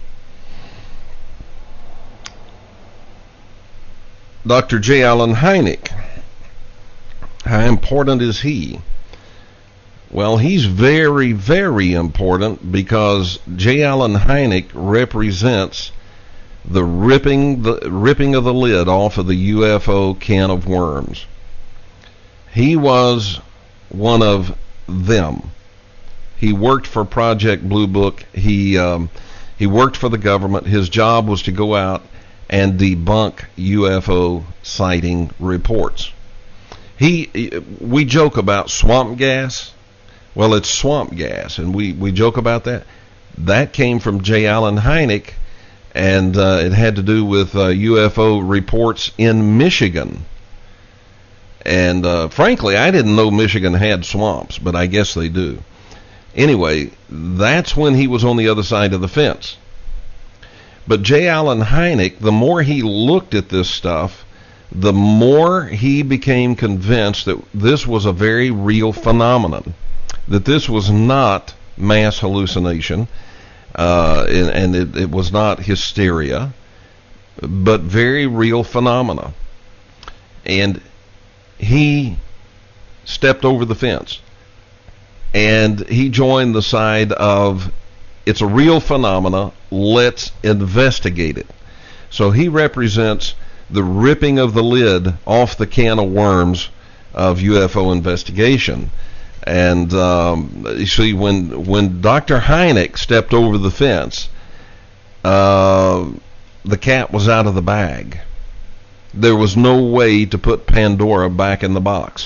Doctor J. Allen Hynek, how important is he? Well, he's very, very important because J. Allen Hynek represents the ripping the ripping of the lid off of the U F O can of worms. He was one of them. He worked for Project Blue Book. He um, he worked for the government. His job was to go out and debunk U F O sighting reports. He, we joke about swamp gas. Well, it's swamp gas, and we, we joke about that. That came from J. Allen Hynek, and uh, it had to do with uh, U F O reports in Michigan. And uh, frankly, I didn't know Michigan had swamps, but I guess they do. Anyway, that's when he was on the other side of the fence. But J. Allen Hynek, the more he looked at this stuff, the more he became convinced that this was a very real phenomenon, that this was not mass hallucination, uh, and, and it, it was not hysteria, but very real phenomena. And he stepped over the fence, and he joined the side of, it's a real phenomena, let's investigate it. So he represents the ripping of the lid off the can of worms of U F O investigation. And um, you see, when when Doctor Hynek stepped over the fence, uh, the cat was out of the bag. There was no way to put Pandora back in the box.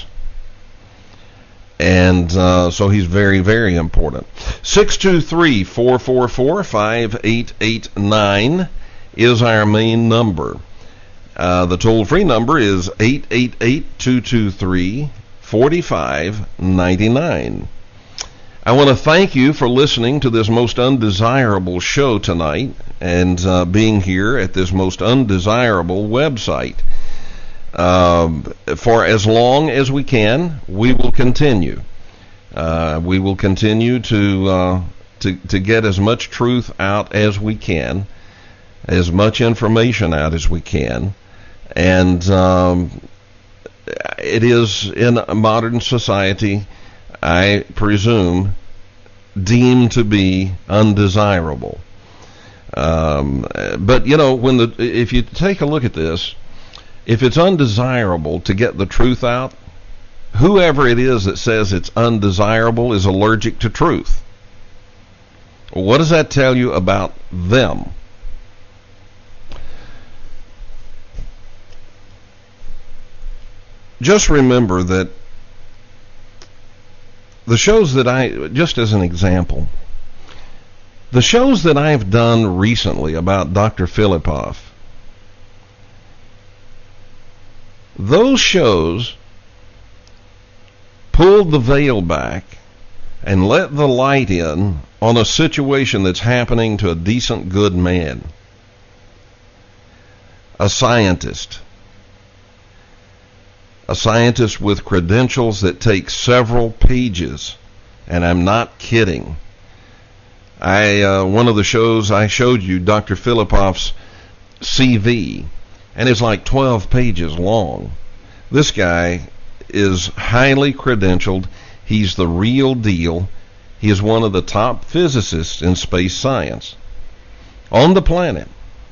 And uh, so he's very, very important. six two three, four four four, five eight eight nine is our main number. Uh, the toll-free number is eight eight eight, two two three, four five nine nine. I want to thank you for listening to this most undesirable show tonight and uh, being here at this most undesirable website. Um, for as long as we can, we will continue. Uh, we will continue to, uh, to to get as much truth out as we can, as much information out as we can, and um, it is in a modern society, I presume, deemed to be undesirable. Um, but you know, when the if you take a look at this. If it's undesirable to get the truth out, whoever it is that says it's undesirable is allergic to truth. What does that tell you about them? Just remember that the shows that I, just as an example, the shows that I've done recently about Doctor Filipoff, those shows pulled the veil back and let the light in on a situation that's happening to a decent, good man, a scientist, a scientist with credentials that take several pages, and I'm not kidding. I uh, one of the shows I showed you, Doctor Filipoff's C V, and it's like twelve pages long. This guy is highly credentialed. He's the real deal. He is one of the top physicists in space science on the planet.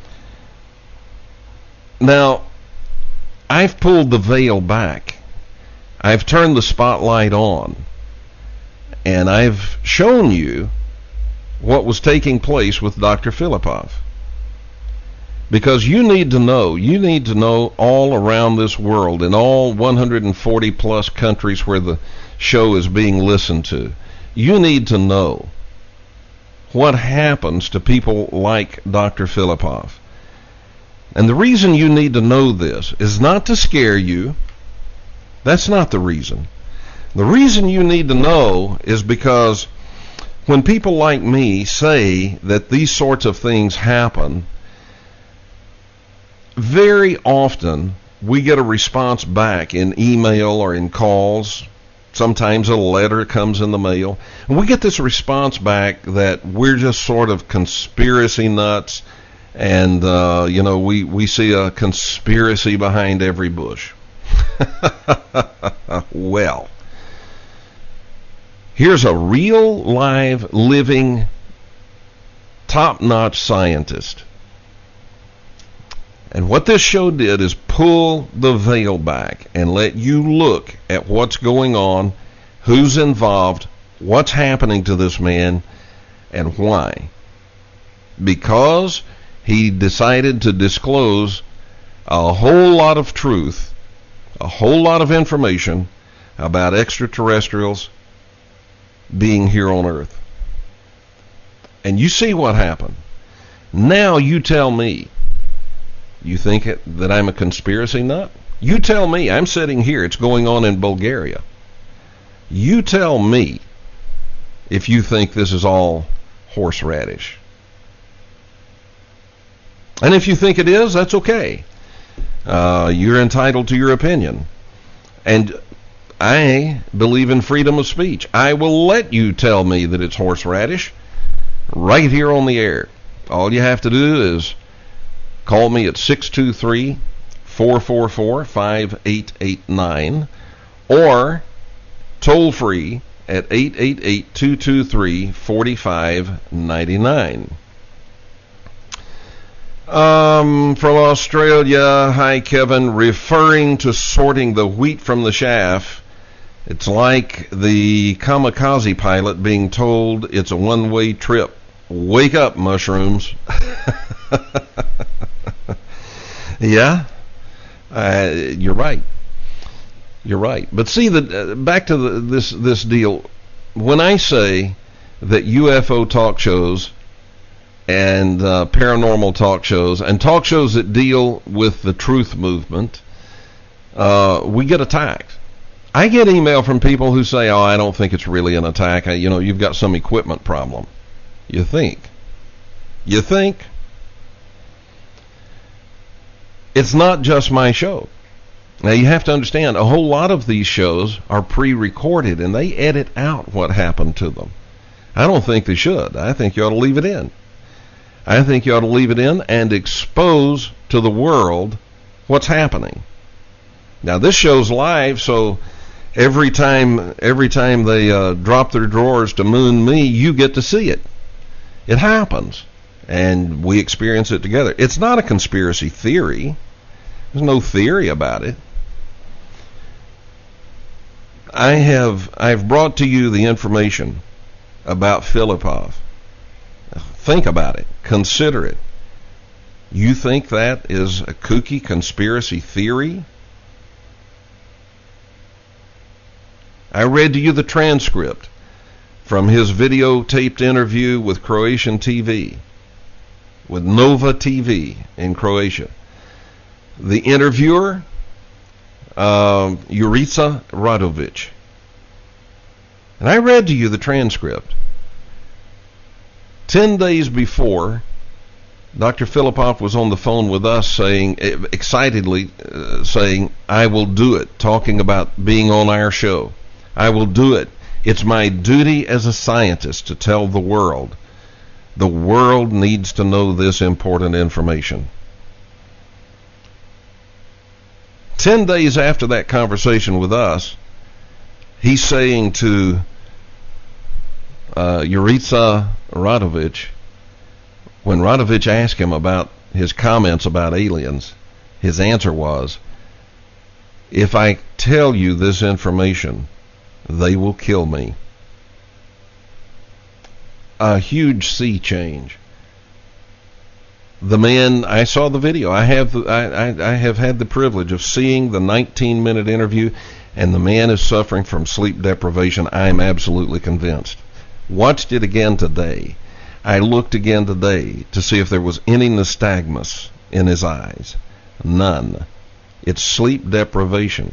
Now, I've pulled the veil back. I've turned the spotlight on. And I've shown you what was taking place with Doctor Filipoff. Because you need to know, you need to know all around this world, in all one hundred forty plus countries where the show is being listened to, you need to know what happens to people like Doctor Filipoff. And the reason you need to know this is not to scare you. That's not the reason. The reason you need to know is because when people like me say that these sorts of things happen, very often we get a response back in email or in calls. Sometimes a letter comes in the mail. And we get this response back that we're just sort of conspiracy nuts, and, uh, you know, we, we see a conspiracy behind every bush. Well, here's a real, live, living, top-notch scientist. And what this show did is pull the veil back and let you look at what's going on, who's involved, what's happening to this man, and why. Because he decided to disclose a whole lot of truth, a whole lot of information about extraterrestrials being here on Earth. And you see what happened. Now you tell me, you think it, that I'm a conspiracy nut? You tell me. I'm sitting here. It's going on in Bulgaria. You tell me if you think this is all horseradish. And if you think it is, that's okay. Uh, you're entitled to your opinion. And I believe in freedom of speech. I will let you tell me that it's horseradish right here on the air. All you have to do is call me at six two three, four four four, five eight eight nine or toll free at eight eight eight, two two three, four five nine nine. Um, from Australia, hi Kevin, referring to sorting the wheat from the chaff, it's like the kamikaze pilot being told it's a one-way trip. Wake up, mushrooms. Yeah, uh, you're right. You're right. But see, the uh, back to the, this this deal. When I say that U F O talk shows and uh, paranormal talk shows and talk shows that deal with the truth movement, uh, we get attacked. I get email from people who say, "Oh, I don't think it's really an attack. I, you know, you've got some equipment problem." You think? You think? It's not just my show. Now, you have to understand, a whole lot of these shows are pre-recorded, and they edit out what happened to them. I don't think they should. I think you ought to leave it in. I think you ought to leave it in and expose to the world what's happening. Now, this show's live, so every time every time they uh, drop their drawers to moon me, you get to see it. It happens, and we experience it together. It's not a conspiracy theory. There's no theory about it. I have I've brought to you the information about Filipoff. Think about it. Consider it. You think that is a kooky conspiracy theory? I read to you the transcript from his videotaped interview with Croatian T V, with Nova T V in Croatia. The interviewer, uh, Jurica Radovic. And I read to you the transcript. Ten days before, Doctor Filipov was on the phone with us saying, excitedly uh, saying, I will do it, talking about being on our show. I will do it. It's my duty as a scientist to tell the world. The world needs to know this important information. Ten days after that conversation with us, he's saying to uh, Jurica Radovic, when Radovic asked him about his comments about aliens, his answer was, if I tell you this information, they will kill me. A huge sea change. The man, I saw the video. I have, I, I, I have had the privilege of seeing the nineteen minute interview, and the man is suffering from sleep deprivation. I am absolutely convinced. Watched it again today. I looked again today to see if there was any nystagmus in his eyes. None. It's sleep deprivation.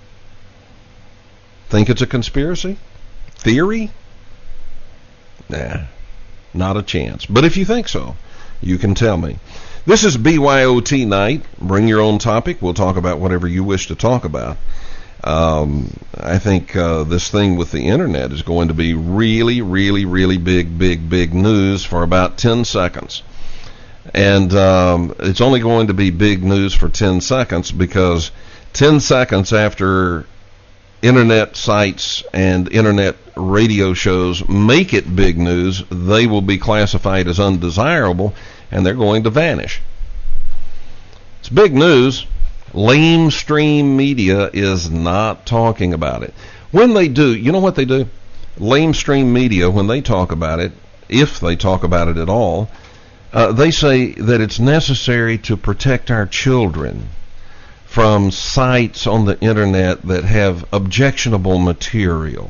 Think it's a conspiracy theory? Nah, not a chance. But if you think so, you can tell me. This is B Y O T night. Bring your own topic. We'll talk about whatever you wish to talk about. Um, I think uh, this thing with the internet is going to be really, really, really big, big, big news for about ten seconds. And um, it's only going to be big news for ten seconds because ten seconds after internet sites and internet radio shows make it big news, they will be classified as undesirable, and they're going to vanish. It's big news. Lamestream media is not talking about it. When they do, you know what they do? Lamestream media, when they talk about it, if they talk about it at all, uh, they say that it's necessary to protect our children from sites on the internet that have objectionable material.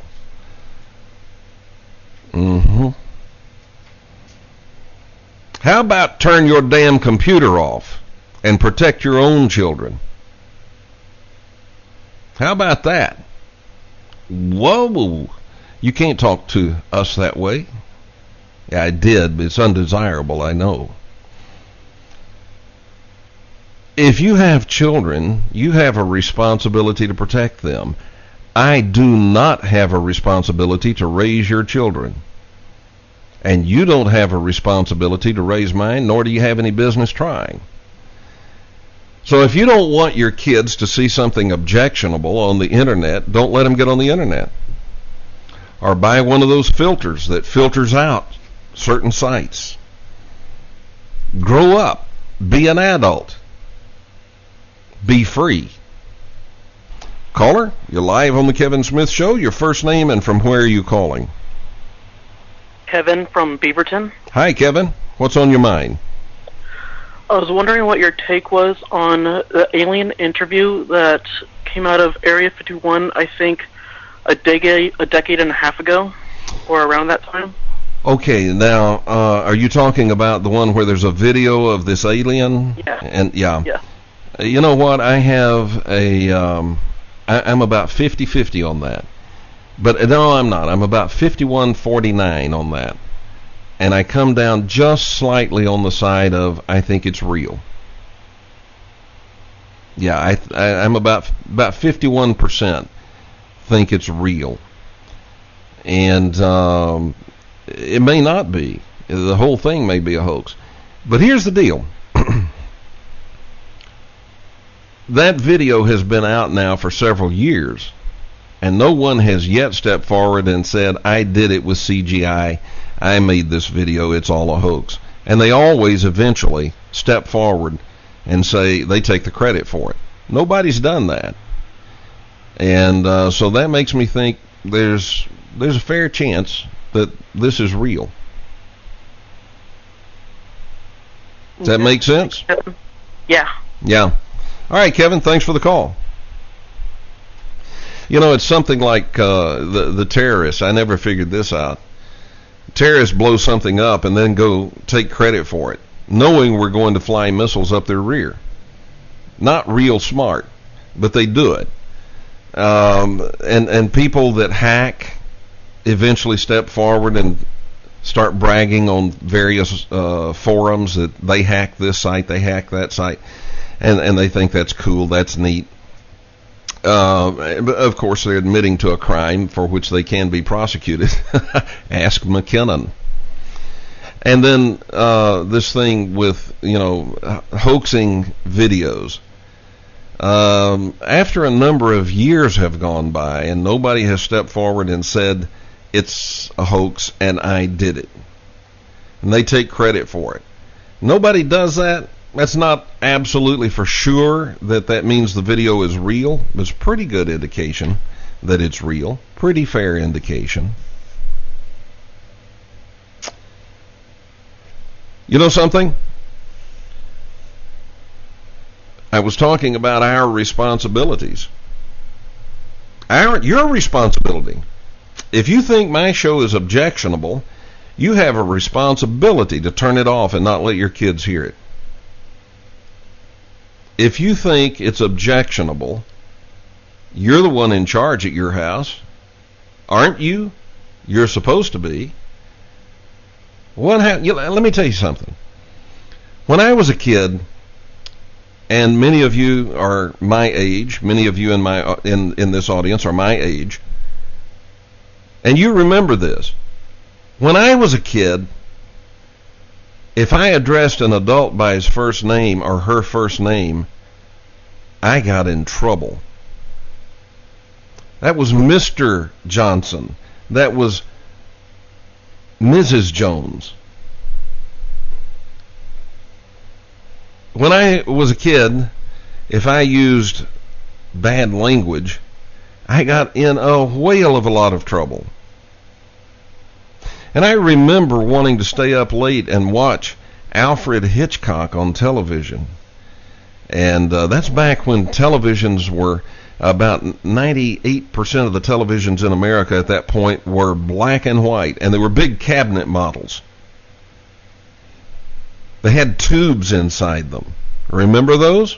Mm-hmm. How about turn your damn computer off and protect your own children? How about that? Whoa, you can't talk to us that way. Yeah, I did, but it's undesirable, I know. If you have children, you have a responsibility to protect them. I do not have a responsibility to raise your children. And you don't have a responsibility to raise mine, nor do you have any business trying. So if you don't want your kids to see something objectionable on the internet, don't let them get on the internet. Or buy one of those filters that filters out certain sites. Grow up. Be an adult. Be free. Caller, you're live on the Kevin Smith Show. Your first name and from where are you calling? Kevin from Beaverton. Hi, Kevin. What's on your mind? I was wondering what your take was on the alien interview that came out of Area fifty-one, I think, a decade, a decade and a half ago, or around that time. Okay, now, uh, are you talking about the one where there's a video of this alien? Yeah. And yeah. Yeah. You know what? I have a, um, I, I'm about fifty-fifty on that. But no, I'm not. I'm about fifty-one forty-nine on that. And I come down just slightly on the side of I think it's real. Yeah, I, I, I'm about about fifty-one percent think it's real. And um, it may not be. The whole thing may be a hoax. But here's the deal. That video has been out now for several years, and no one has yet stepped forward and said, I did it with C G I, I made this video, it's all a hoax. And they always eventually step forward and say they take the credit for it. Nobody's done that. And uh, so that makes me think there's there's a fair chance that this is real. Does that make sense? Yeah. Yeah. All right, Kevin, thanks for the call. You know, it's something like uh, the, the terrorists. I never figured this out. Terrorists blow something up and then go take credit for it, knowing we're going to fly missiles up their rear. Not real smart, but they do it. Um, and, and people that hack eventually step forward and start bragging on various uh, forums that they hack this site, they hack that site, and, and they think that's cool, that's neat. Uh, but of course, they're admitting to a crime for which they can be prosecuted. Ask McKinnon. And then uh, this thing with, you know, hoaxing videos. Um, after a number of years have gone by and nobody has stepped forward and said it's a hoax and I did it, and they take credit for it. Nobody does that. That's not absolutely for sure that that means the video is real. It's pretty good indication that it's real. Pretty fair indication. You know something? I was talking about our responsibilities. Our, your responsibility. If you think my show is objectionable, you have a responsibility to turn it off and not let your kids hear it. If you think it's objectionable, you're the one in charge at your house. Aren't you? You're supposed to be. What happened? You know, let me tell you something. When I was a kid, and many of you are my age, many of you in my in, in this audience are my age, and you remember this. When I was a kid, if I addressed an adult by his first name or her first name, I got in trouble. That was Mister Johnson. That was Missus Jones. When I was a kid, if I used bad language, I got in a whale of a lot of trouble. And I remember wanting to stay up late and watch Alfred Hitchcock on television. And uh, that's back when televisions were about ninety-eight percent of the televisions in America at that point were black and white, and they were big cabinet models. They had tubes inside them. Remember those?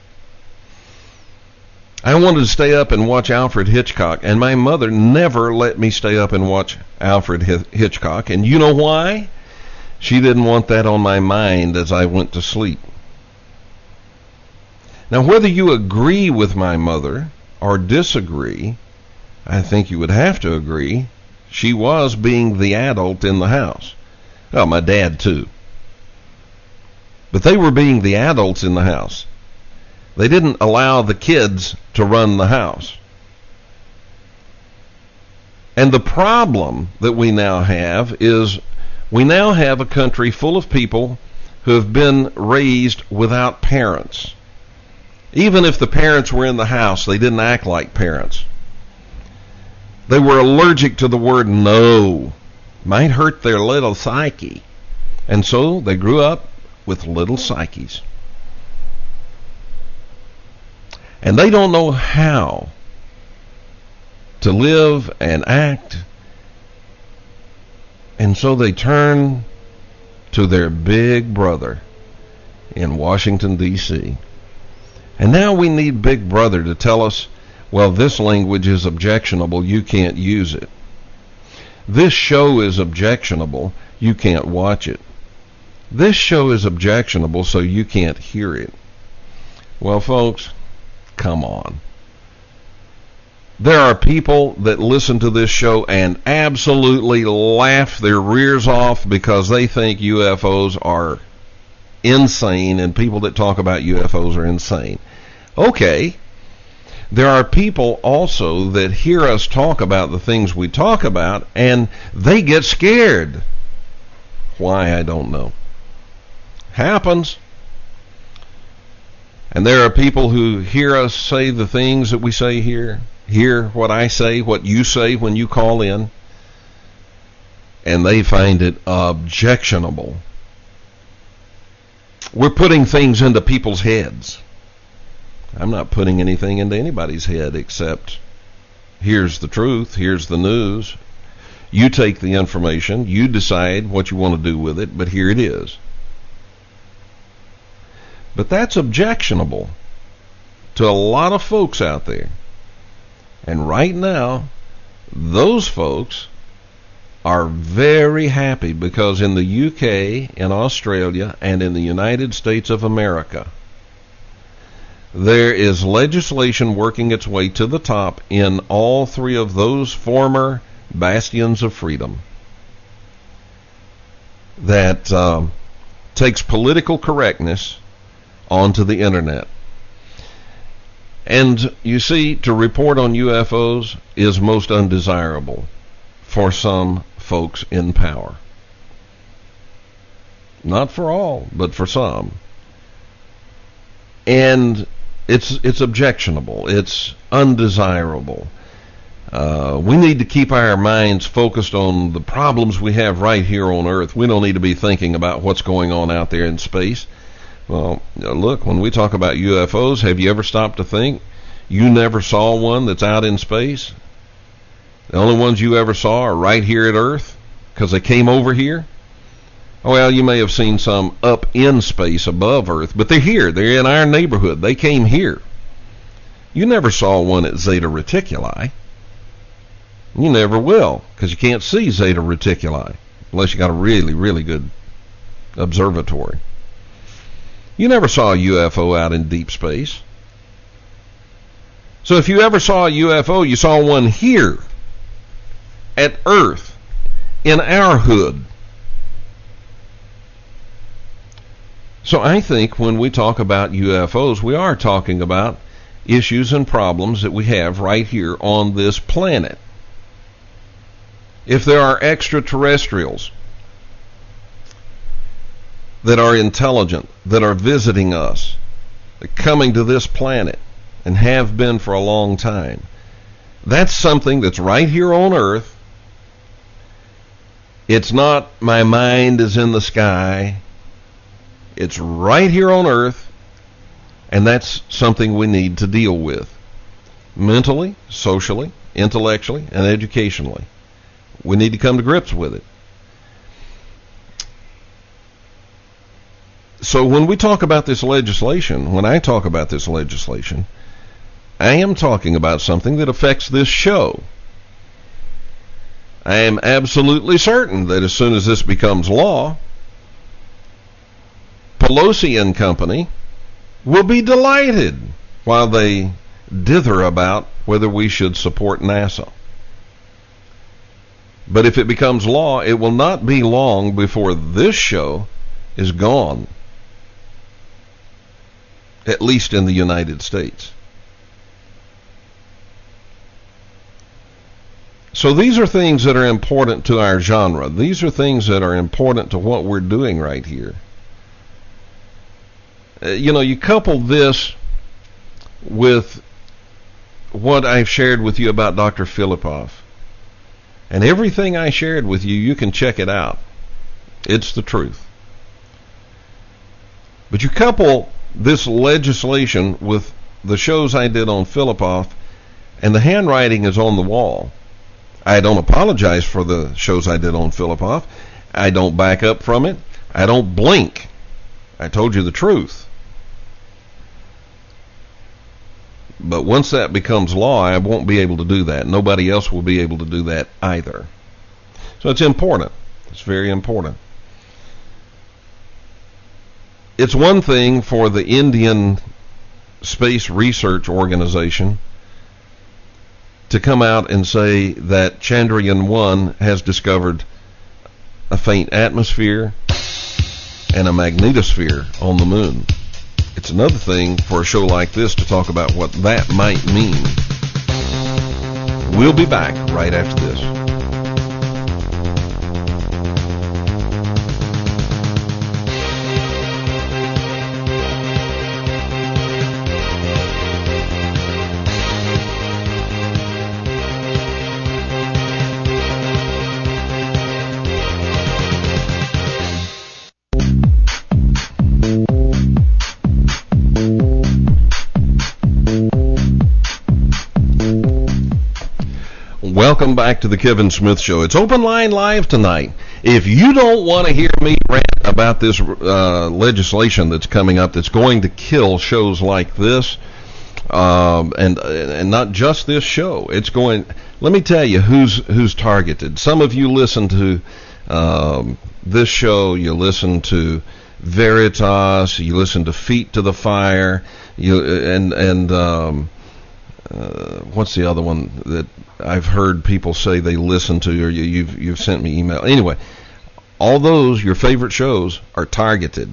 I wanted to stay up and watch Alfred Hitchcock, and my mother never let me stay up and watch Alfred Hitchcock. And you know why? She didn't want that on my mind as I went to sleep. Now, whether you agree with my mother or disagree, I think you would have to agree, she was being the adult in the house. Well, my dad too. But they were being the adults in the house. They didn't allow the kids to run the house. And the problem that we now have is we now have a country full of people who have been raised without parents. Even if the parents were in the house, they didn't act like parents. They were allergic to the word no. Might hurt their little psyche. And so they grew up with little psyches. And they don't know how to live and act. And so they turn to their big brother in Washington, D C And now we need Big Brother to tell us, well, this language is objectionable, you can't use it. This show is objectionable, you can't watch it. This show is objectionable, so you can't hear it. Well, folks, come on. There are people that listen to this show and absolutely laugh their rears off because they think U F Os are insane, and people that talk about U F Os are insane. Okay. There are people also that hear us talk about the things we talk about, and they get scared. Why, I don't know. Happens. And there are people who hear us say the things that we say here, hear what I say, what you say when you call in, and they find it objectionable. We're putting things into people's heads. I'm not putting anything into anybody's head except here's the truth, here's the news. You take the information, you decide what you want to do with it, but here it is. But that's objectionable to a lot of folks out there. And right now, those folks are very happy because in the U K, in Australia, and in the United States of America, there is legislation working its way to the top in all three of those former bastions of freedom that um, takes political correctness onto the internet. And you see, to report on U F Os is most undesirable for some folks in power. Not for all, but for some. And it's it's objectionable. It's undesirable. Uh, we need to keep our minds focused on the problems we have right here on Earth. We don't need to be thinking about what's going on out there in space. Well, look, when we talk about U F Os, have you ever stopped to think you never saw one that's out in space? The only ones you ever saw are right here at Earth because they came over here. Well, you may have seen some up in space above Earth, but they're here. They're in our neighborhood. They came here. You never saw one at Zeta Reticuli. You never will, because you can't see Zeta Reticuli unless you got a really, really good observatory. You never saw a U F O out in deep space. So if you ever saw a U F O, you saw one here at Earth in our hood. So I think when we talk about U F Os, we are talking about issues and problems that we have right here on this planet. If there are extraterrestrials that are intelligent, that are visiting us, coming to this planet, and have been for a long time, that's something that's right here on Earth. It's not my mind is in the sky. It's right here on Earth, and that's something we need to deal with mentally, socially, intellectually, and educationally. We need to come to grips with it. So when we talk about this legislation, when I talk about this legislation, I am talking about something that affects this show. I am absolutely certain that as soon as this becomes law, Pelosi and company will be delighted while they dither about whether we should support NASA. But if it becomes law, it will not be long before this show is gone, at least in the United States. So these are things that are important to our genre. These are things that are important to what we're doing right here. Uh, you know, you couple this with what I've shared with you about Doctor Filipoff. And everything I shared with you, you can check it out. It's the truth. But you couple this legislation with the shows I did on Filipoff, and the handwriting is on the wall. I don't apologize for the shows I did on Filipoff. I don't back up from it. I don't blink. I told you the truth. But once that becomes law, I won't be able to do that. Nobody else will be able to do that either. So it's important. It's very important. It's one thing for the Indian Space Research Organization to come out and say that Chandrayaan one has discovered a faint atmosphere and a magnetosphere on the moon. It's another thing for a show like this to talk about what that might mean. We'll be back right after this. Welcome back to the Kevin Smith Show. It's Open Line Live tonight. If you don't want to hear me rant about this uh, legislation that's coming up that's going to kill shows like this, um, and and not just this show, it's going. Let me tell you who's who's targeted. Some of you listen to um, this show. You listen to Veritas. You listen to Feet to the Fire. You and and um, uh, what's the other one that I've heard people say they listen to, or you, you've you've sent me email. Anyway, all those, your favorite shows, are targeted.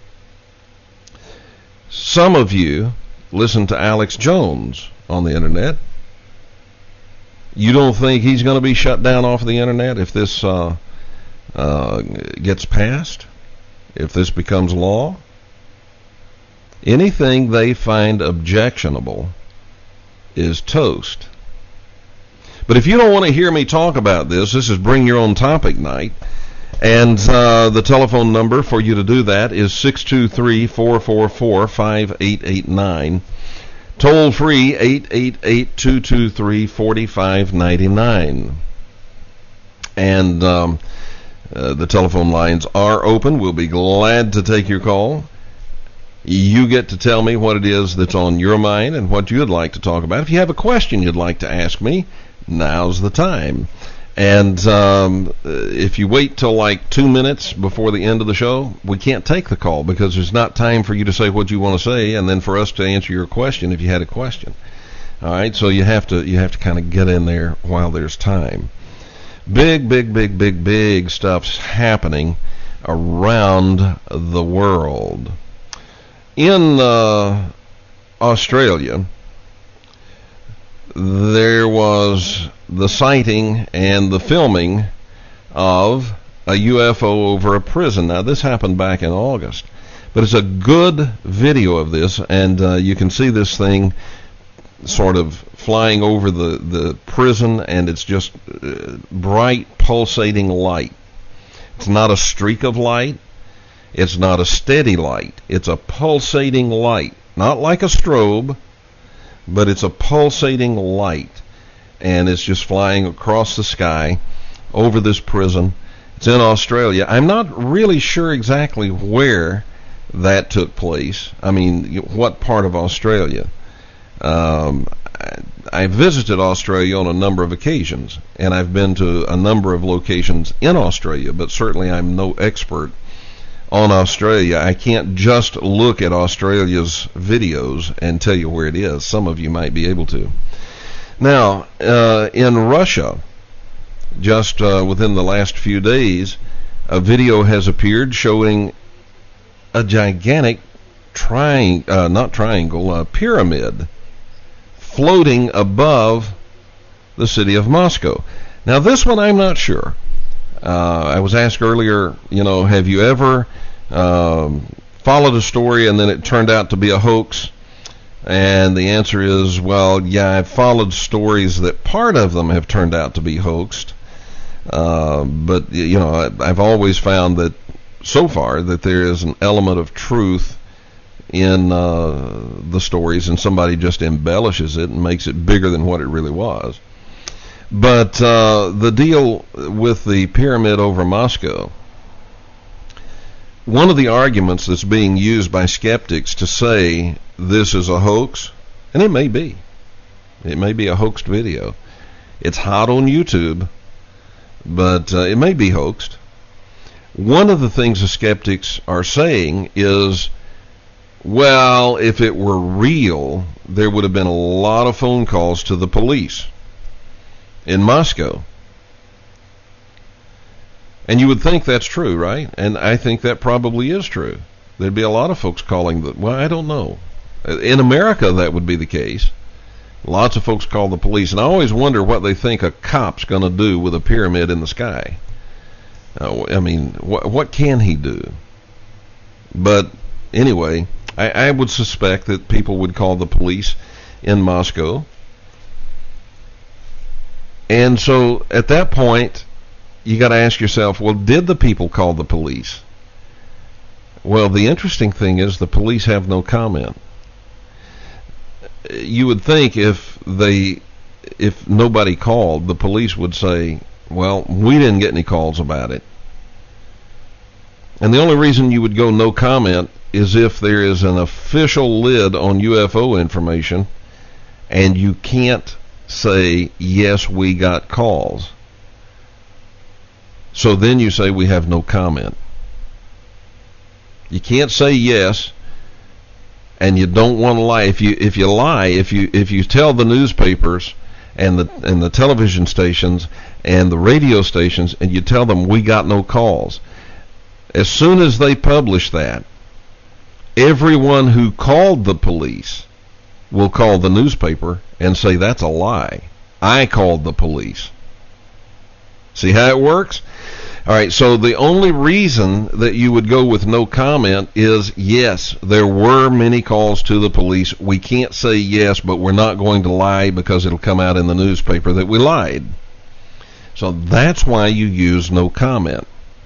Some of you listen to Alex Jones on the internet. You don't think he's going to be shut down off of the internet if this uh, uh, gets passed? If this becomes law? Anything they find objectionable is toast. But if you don't want to hear me talk about this, this is Bring Your Own Topic night. And uh, the telephone number for you to do that is six two three, four four four, five eight eight nine. Toll free, eight eight eight, two two three, four five nine nine. And um, uh, the telephone lines are open. We'll be glad to take your call. You get to tell me what it is that's on your mind and what you'd like to talk about. If you have a question you'd like to ask me, now's the time. And um, if you wait till like two minutes before the end of the show, we can't take the call because there's not time for you to say what you want to say, and then for us to answer your question if you had a question. All right, so you have to you have to kind of get in there while there's time. Big, big, big, big, big stuff's happening around the world. In uh, Australia, there was the sighting and the filming of a U F O over a prison. Now, this happened back in August, but it's a good video of this, and uh, you can see this thing sort of flying over the, the prison, and it's just uh, bright, pulsating light. It's not a streak of light. It's not a steady light. It's a pulsating light, not like a strobe, but it's a pulsating light, and it's just flying across the sky over this prison. It's in Australia. I'm not really sure exactly where that took place. I mean, what part of Australia? Um, I visited Australia on a number of occasions, and I've been to a number of locations in Australia, but certainly I'm no expert on Australia. I can't just look at Australia's videos and tell you where it is. Some of you might be able to. Now, uh, in Russia, just uh, within the last few days, a video has appeared showing a gigantic triangle, uh, not triangle, uh, pyramid floating above the city of Moscow. Now, this one I'm not sure. Uh, I was asked earlier, you know, have you ever um, followed a story and then it turned out to be a hoax? And the answer is, well, yeah, I've followed stories that part of them have turned out to be hoaxed. Uh, but, you know, I've always found that so far that there is an element of truth in uh, the stories, and somebody just embellishes it and makes it bigger than what it really was. But uh, the deal with the pyramid over Moscow, one of the arguments that's being used by skeptics to say this is a hoax, and it may be, it may be a hoaxed video. It's hot on YouTube, but uh, it may be hoaxed. One of the things the skeptics are saying is, well, if it were real, there would have been a lot of phone calls to the police in Moscow. And you would think that's true, right? And I think that probably is true. There'd be a lot of folks calling the, well, I don't know. In America, that would be the case. Lots of folks call the police, and I always wonder what they think a cop's going to do with a pyramid in the sky. Uh, I mean, wh- what can he do? But anyway, I, I would suspect that people would call the police in Moscow. And so at that point, you got to ask yourself, well, did the people call the police? Well, the interesting thing is the police have no comment. You would think if they if nobody called, the police would say, well, we didn't get any calls about it. And the only reason you would go no comment is if there is an official lid on U F O information and you can't say, yes, we got calls. So then you say we have no comment. You can't say yes, and you don't want to lie. If you if you lie, if you if you tell the newspapers and the and the television stations and the radio stations, and you tell them we got no calls, as soon as they publish that, everyone who called the police will call the newspaper and say that's a lie. I called the police. See how it works? All right, so the only reason that you would go with no comment is, yes, there were many calls to the police. We can't say yes, but we're not going to lie because it'll come out in the newspaper that we lied. So that's why you use no comment.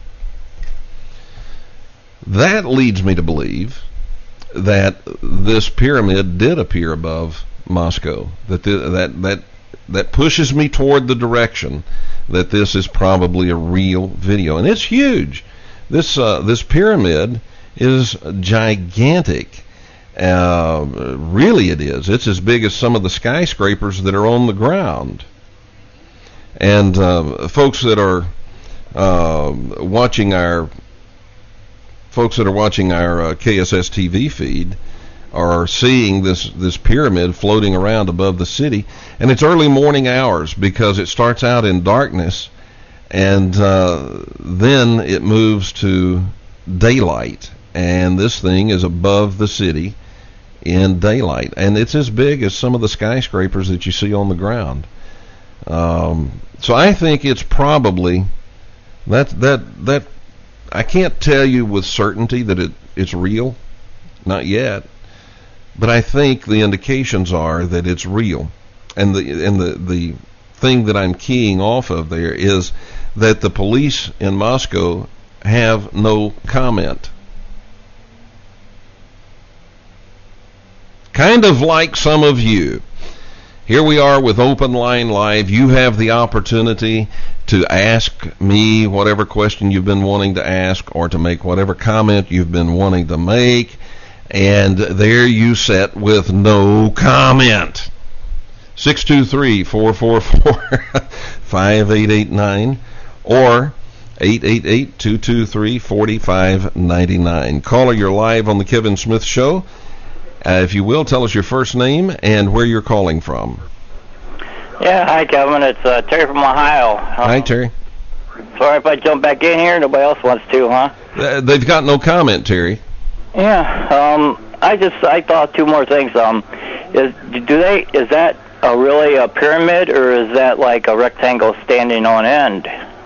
That leads me to believe that this pyramid did appear above Moscow. That the, that that that pushes me toward the direction that this is probably a real video, and it's huge. This uh, this pyramid is gigantic. Uh, really, it is. It's as big as some of the skyscrapers that are on the ground. And uh, folks that are uh, watching our folks that are watching our uh, K S S T V feed are seeing this this pyramid floating around above the city, and it's early morning hours because it starts out in darkness, and uh, then it moves to daylight, and this thing is above the city in daylight, and it's as big as some of the skyscrapers that you see on the ground. Um, so I think it's probably that that that I can't tell you with certainty that it it's real, not yet. But I think the indications are that it's real. And the and the, the thing that I'm keying off of there is that the police in Moscow have no comment. Kind of like some of you. Here we are with Open Line Live. You have the opportunity to ask me whatever question you've been wanting to ask, or to make whatever comment you've been wanting to make. And there you sit with no comment. six two three, four four four, five eight eight nine or eight eight eight, two two three, four five nine nine. Caller, you're live on the Kevin Smith Show. Uh, if you will, tell us your first name and where you're calling from. Yeah, hi, Kevin. It's uh, Terry from Ohio. Hi, Terry. Sorry if I jump back in here. Nobody else wants to, huh? Uh, they've got no comment, Terry. Yeah, um, I just I thought two more things. Um, is do they is that a really a pyramid, or is that like a rectangle standing on end?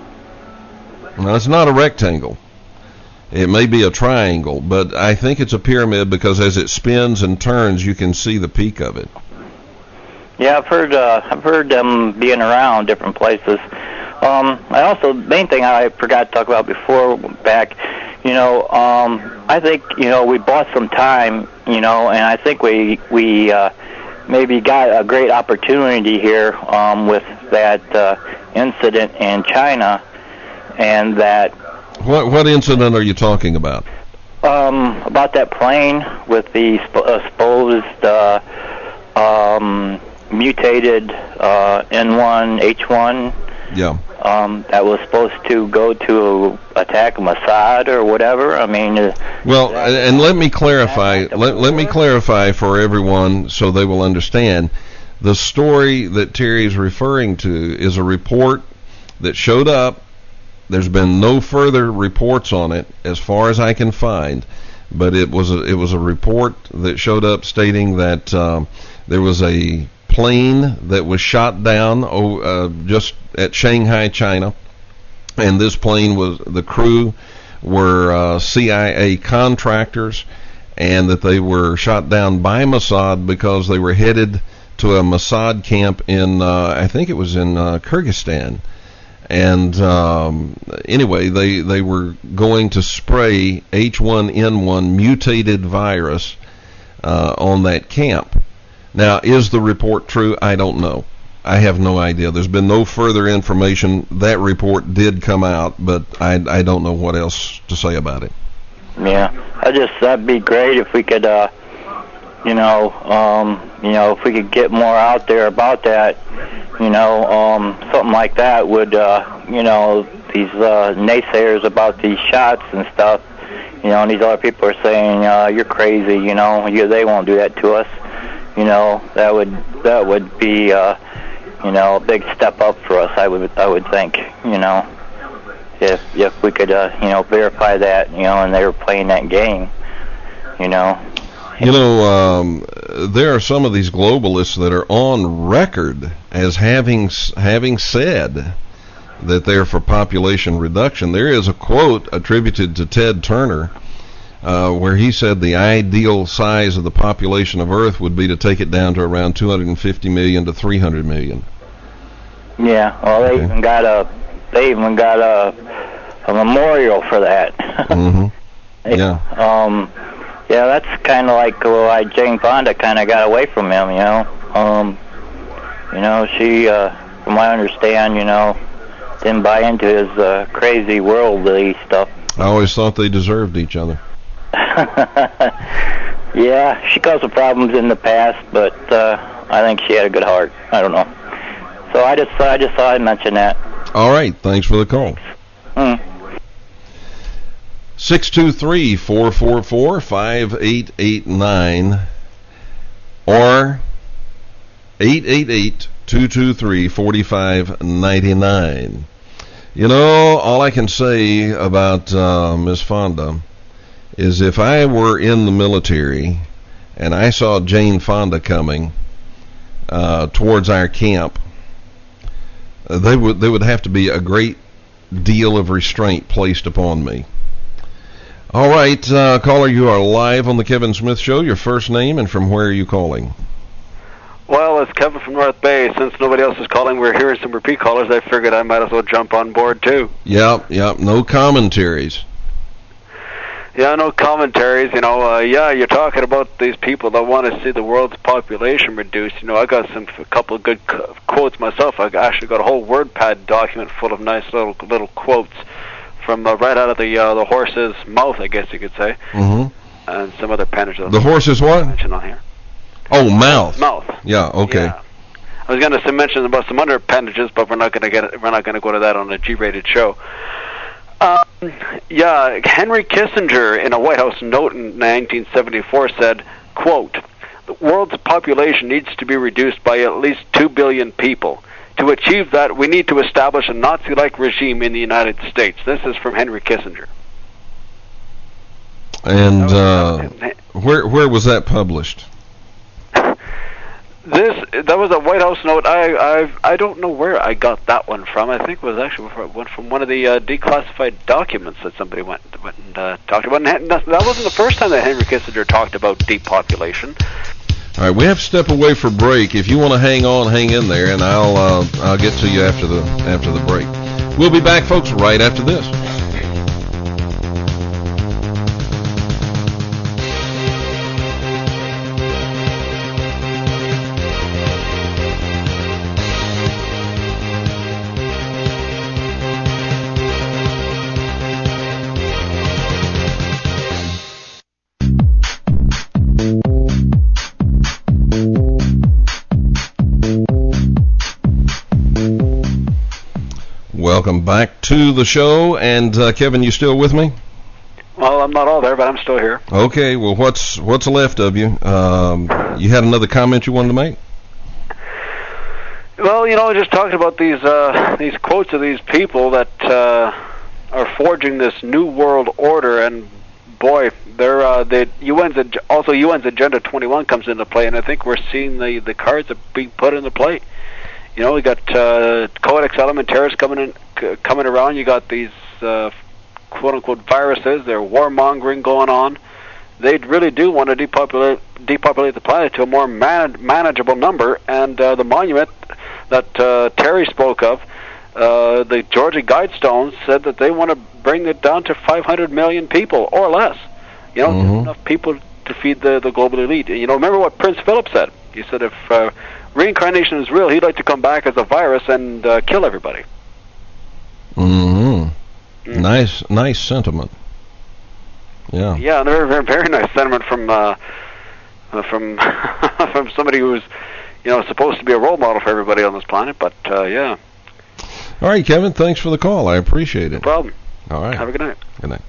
No, it's not a rectangle. It may be a triangle, but I think it's a pyramid because as it spins and turns, you can see the peak of it. Yeah, I've heard uh, I've heard them being around different places. Um, I also main thing I forgot to talk about before back. You know, um, I think, you know, we bought some time, you know, and I think we we uh, maybe got a great opportunity here um, with that uh, incident in China, and that... What what incident are you talking about? Um, about that plane with the sp- uh, supposed uh, um, mutated uh, N one H one. Yeah. Um, that was supposed to go to attack Mossad or whatever. I mean, uh, well, and, and let me clarify. Let, let me clarify for everyone so they will understand. The story that Terry is referring to is a report that showed up. There's been no further reports on it, as far as I can find, but it was a, it was a report that showed up stating that um, there was a plane that was shot down oh, uh, just at Shanghai, China, and this plane was the crew were uh, C I A contractors, and that they were shot down by Mossad because they were headed to a Mossad camp in uh, I think it was in uh, Kyrgyzstan, and um, anyway they they were going to spray H one N one mutated virus uh, on that camp. Now, is the report true? I don't know. I have no idea. There's been no further information. That report did come out, but I, I don't know what else to say about it. Yeah, I just that'd be great if we could, uh, you know, um, you know, if we could get more out there about that. You know, um, something like that would, uh, you know, these uh, naysayers about these shots and stuff. You know, and these other people are saying uh, you're crazy. You know, you, they won't do that to us. You know, that would that would be, uh, you know, a big step up for us. I would I would think. You know, if if we could, uh, you know, verify that. You know, and they were playing that game. You know. You know, um, there are some of these globalists that are on record as having having said that they're for population reduction. There is a quote attributed to Ted Turner uh, where he said the ideal size of the population of Earth would be to take it down to around two hundred fifty million to three hundred million. Yeah, well, they okay. even got a they even got a a memorial for that. Mm-hmm. Yeah. Um. Yeah, that's kind of like why Jane Fonda kind of got away from him, you know. Um, you know, she, uh, from what I understand, you know, didn't buy into his uh, crazy worldly stuff. I always thought they deserved each other. Yeah, she caused some problems in the past, but uh, I think she had a good heart. I don't know. So I just, I just thought I'd mention that. All right, thanks for the call. Hmm. six two three, four four four, five eight eight nine or eight eight eight, two two three, four five nine nine. You know, all I can say about uh, Miss Fonda is if I were in the military and I saw Jane Fonda coming uh, towards our camp, uh, they would there would have to be a great deal of restraint placed upon me. All right, uh, caller, you are live on the Kevin Smith Show. Your first name and from where are you calling? Well, it's Kevin from North Bay. Since nobody else is calling, we're hearing some repeat callers. I figured I might as well jump on board, too. Yep, yep, no commentaries. Yeah, no commentaries. You know, uh, yeah, you're talking about these people that want to see the world's population reduced. You know, I got some a couple of good c- quotes myself. I actually got a whole WordPad document full of nice little little quotes from uh, right out of the uh, the horse's mouth, I guess you could say, mm-hmm. and some other appendages. The horse's what? Mention on here. Oh, mouth. Mouth. Yeah. Okay. Yeah. I was going to mention about some other appendages, but we're not going to get it, we're not going to go to that on a G-rated show. Um, yeah, Henry Kissinger, in a White House note in nineteen seventy-four, said, "Quote: The world's population needs to be reduced by at least two billion people. To achieve that, we need to establish a Nazi-like regime in the United States." This is from Henry Kissinger. And uh, where where was that published? This that was a White House note. I I I don't know where I got that one from. I think it was actually from, from one of the uh, declassified documents that somebody went went and uh, talked about. And that wasn't the first time that Henry Kissinger talked about depopulation. All right, we have to step away for break. If you want to hang on, hang in there, and I'll uh, I'll get to you after the after the break. We'll be back, folks, right after this. Welcome back to the show, and uh, Kevin, you still with me? Well, I'm not all there, but I'm still here. Okay, well, what's what's left of you? Um, you had another comment you wanted to make? Well, you know, just talking about these uh, these quotes of these people that uh, are forging this new world order, and boy, they're uh, the U N's also U N's Agenda twenty-one comes into play, and I think we're seeing the the cards are being put into play. You know, we got uh, Codex Alimentarius coming in, c- coming around. You got these uh, quote-unquote viruses. They're warmongering going on. They really do want to depopulate depopulate the planet to a more man- manageable number. And uh, the monument that uh, Terry spoke of, uh, the Georgia Guidestones, said that they want to bring it down to five hundred million people or less. You know, mm-hmm. enough people to feed the, the global elite. And, you know, remember what Prince Philip said. He said if uh, reincarnation is real, he'd like to come back as a virus and uh, kill everybody. Mm-hmm. Mm. Nice, nice sentiment. Yeah. Yeah, very, very, very nice sentiment from uh, uh, from from somebody who's, you know, supposed to be a role model for everybody on this planet. But uh, yeah. All right, Kevin. Thanks for the call. I appreciate it. No problem. All right. Have a good night. Good night.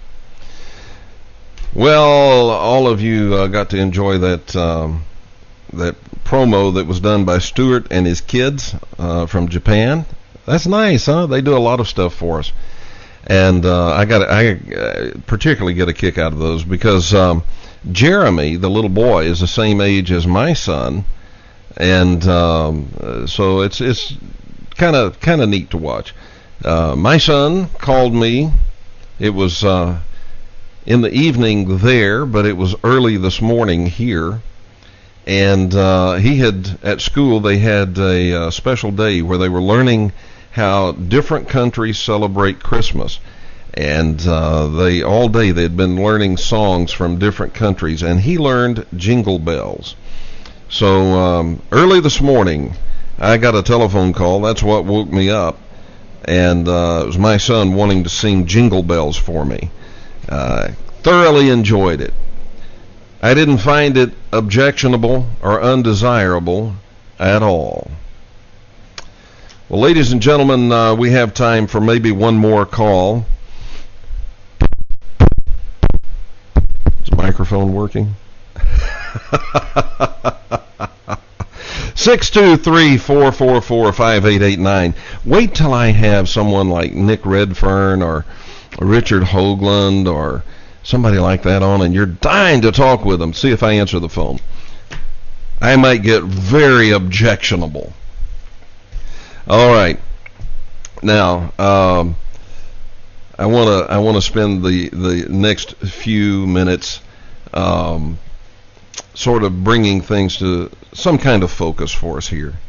Well, all of you uh, got to enjoy that um, that promo that was done by Stuart and his kids uh, from Japan. That's nice, huh? They do a lot of stuff for us. And uh, I got I uh, particularly get a kick out of those because um, Jeremy, the little boy, is the same age as my son, and um, uh, so it's it's kind of kind of neat to watch. Uh, my son called me. It was uh, in the evening there, but it was early this morning here, and uh, he had at school they had a uh, special day where they were learning how different countries celebrate Christmas, and uh, they all day they had been learning songs from different countries, and he learned Jingle Bells. So um, early this morning, I got a telephone call. That's what woke me up, and uh, it was my son wanting to sing Jingle Bells for me. Uh, thoroughly enjoyed it. I didn't find it objectionable or undesirable at all. Well, ladies and gentlemen, uh, we have time for maybe one more call. Is the microphone working? six two three, four four four, five eight eight nine. Wait till I have someone like Nick Redfern or Richard Hoagland or somebody like that on, and you're dying to talk with them. See if I answer the phone. I might get very objectionable. All right. Now, um, I want to I want to spend the, the next few minutes um, sort of bringing things to some kind of focus for us here.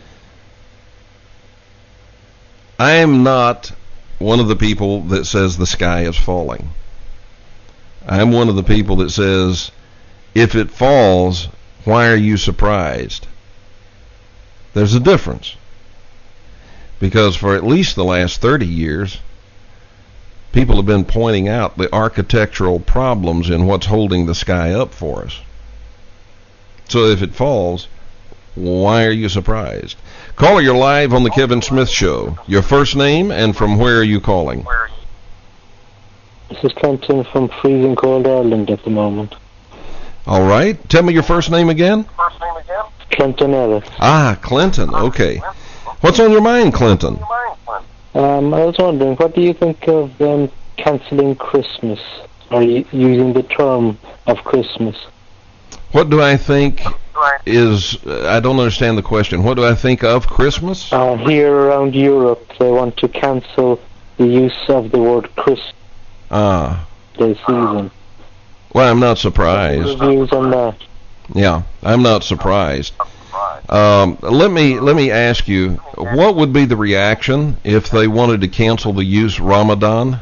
I am not one of the people that says the sky is falling. I'm one of the people that says, if it falls, why are you surprised? There's a difference. Because for at least the last thirty years, people have been pointing out the architectural problems in what's holding the sky up for us. So if it falls, why are you surprised? Caller, you're live on the Kevin Smith Show. Your first name and from where are you calling? This is Clinton from freezing cold Ireland at the moment. All right. Tell me your first name again. First name again? Clinton Ellis. Ah, Clinton. Okay. What's on your mind, Clinton? Um, I was wondering, what do you think of them cancelling Christmas, or using the term of Christmas? What do I think is, uh, I don't understand the question. What do I think of Christmas? Uh, here around Europe, they want to cancel the use of the word Christmas Ah. this season. Well, I'm not surprised. Views on that? Yeah, I'm not surprised. Um, let me let me ask you, what would be the reaction if they wanted to cancel the use Ramadan?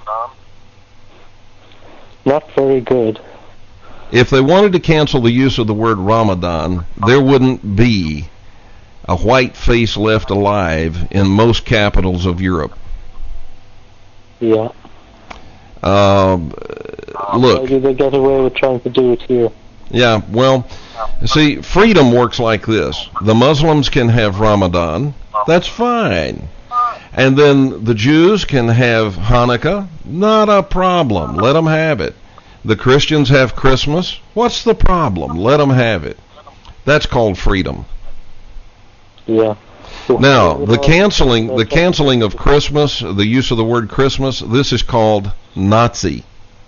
Not very good. If they wanted to cancel the use of the word Ramadan, there wouldn't be a white face left alive in most capitals of Europe. Yeah. Um, look. Maybe they get away with trying to do it here. Yeah, well, see, freedom works like this. The Muslims can have Ramadan. That's fine. And then the Jews can have Hanukkah. Not a problem. Let them have it. The Christians have Christmas. What's the problem? Let them have it. That's called freedom. Yeah. Now, the canceling, the canceling of Christmas, the use of the word Christmas, this is called Nazi.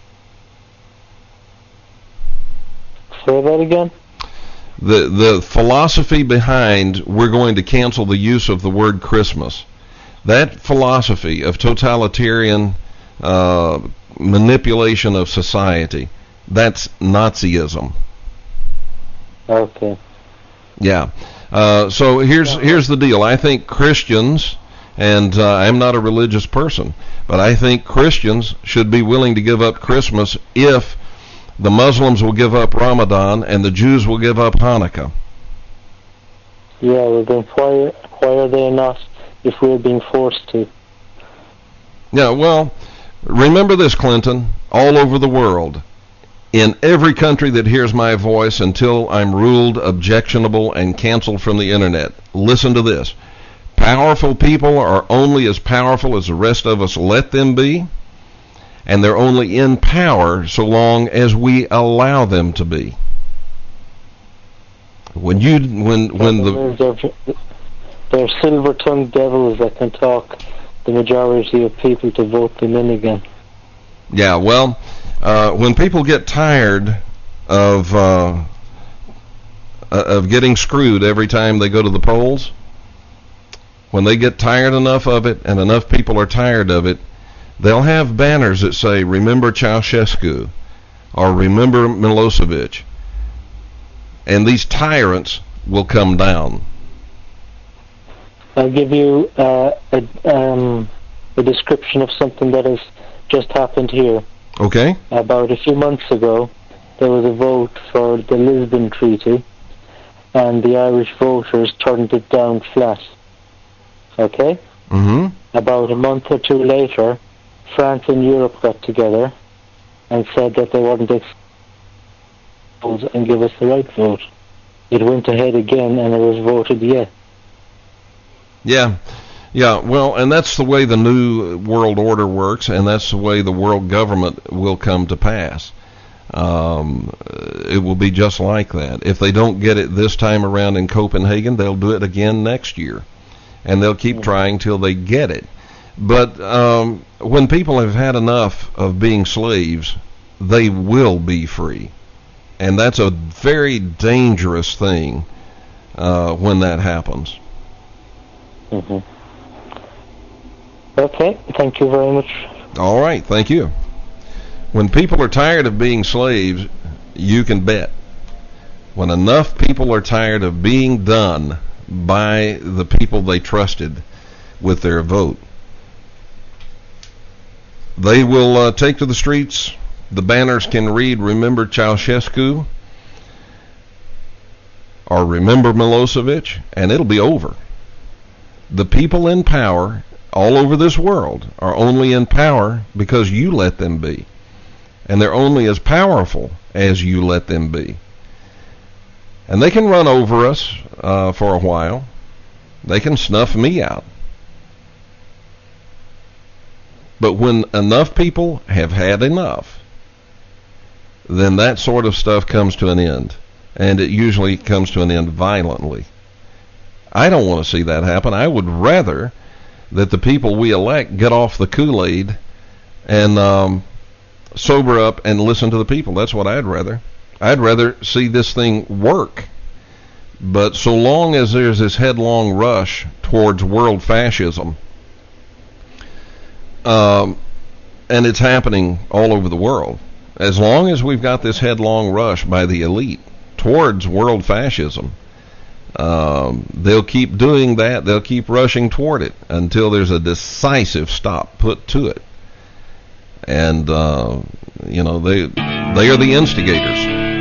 Say that again? The the philosophy behind we're going to cancel the use of the word Christmas, that philosophy of totalitarian uh, manipulation of society, that's Nazism. Okay. Yeah. Uh, so here's here's the deal. I think Christians, and uh, I'm not a religious person, but I think Christians should be willing to give up Christmas if the Muslims will give up Ramadan and the Jews will give up Hanukkah. Yeah, well then why, why are they not if we're being forced to? Yeah, well, remember this, Clinton, all over the world, in every country that hears my voice until I'm ruled objectionable and canceled from the internet, listen to this. Powerful people are only as powerful as the rest of us let them be, and they're only in power so long as we allow them to be. When you, when, when the... They're, they're silver-tongued devils that can talk the majority of people to vote them in again. Yeah, well, uh, when people get tired of uh, of getting screwed every time they go to the polls, when they get tired enough of it, and enough people are tired of it, they'll have banners that say, remember Ceausescu, or remember Milosevic, and these tyrants will come down. I'll give you uh, a, um, a description of something that has just happened here. Okay. About a few months ago, there was a vote for the Lisbon Treaty, and the Irish voters turned it down flat. Okay? Mm-hmm. About a month or two later, France and Europe got together and said that they wouldn't expose and give us the right vote. It went ahead again, and it was voted yes. Yeah, yeah, well, and that's the way the new world order works, and that's the way the world government will come to pass. Um, it will be just like that. If they don't get it this time around in Copenhagen, they'll do it again next year, and they'll keep trying till they get it. But um, when people have had enough of being slaves, they will be free, and that's a very dangerous thing uh, when that happens. Mm-hmm. Okay, thank you very much. All right, thank you. When people are tired of being slaves, you can bet. When enough people are tired of being done by the people they trusted with their vote, they will uh, take to the streets. The banners can read, remember Ceausescu, or remember Milosevic, and it'll be over. The people in power all over this world are only in power because you let them be. And they're only as powerful as you let them be. And they can run over us uh, for a while. They can snuff me out. But when enough people have had enough, then that sort of stuff comes to an end. And it usually comes to an end violently. I don't want to see that happen. I would rather that the people we elect get off the Kool-Aid and um, sober up and listen to the people. That's what I'd rather. I'd rather see this thing work. But so long as there's this headlong rush towards world fascism, um, and it's happening all over the world, as long as we've got this headlong rush by the elite towards world fascism, Um, they'll keep doing that. They'll keep rushing toward it until there's a decisive stop put to it. And, uh, you know, they they are the instigators.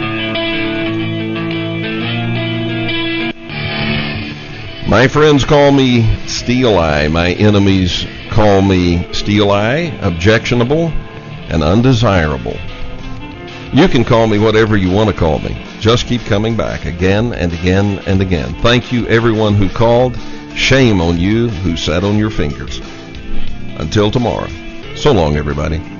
My friends call me Steel Eye. My enemies call me Steel Eye, objectionable, and undesirable. You can call me whatever you want to call me. Just keep coming back again and again and again. Thank you, everyone who called. Shame on you who sat on your fingers. Until tomorrow. So long, everybody.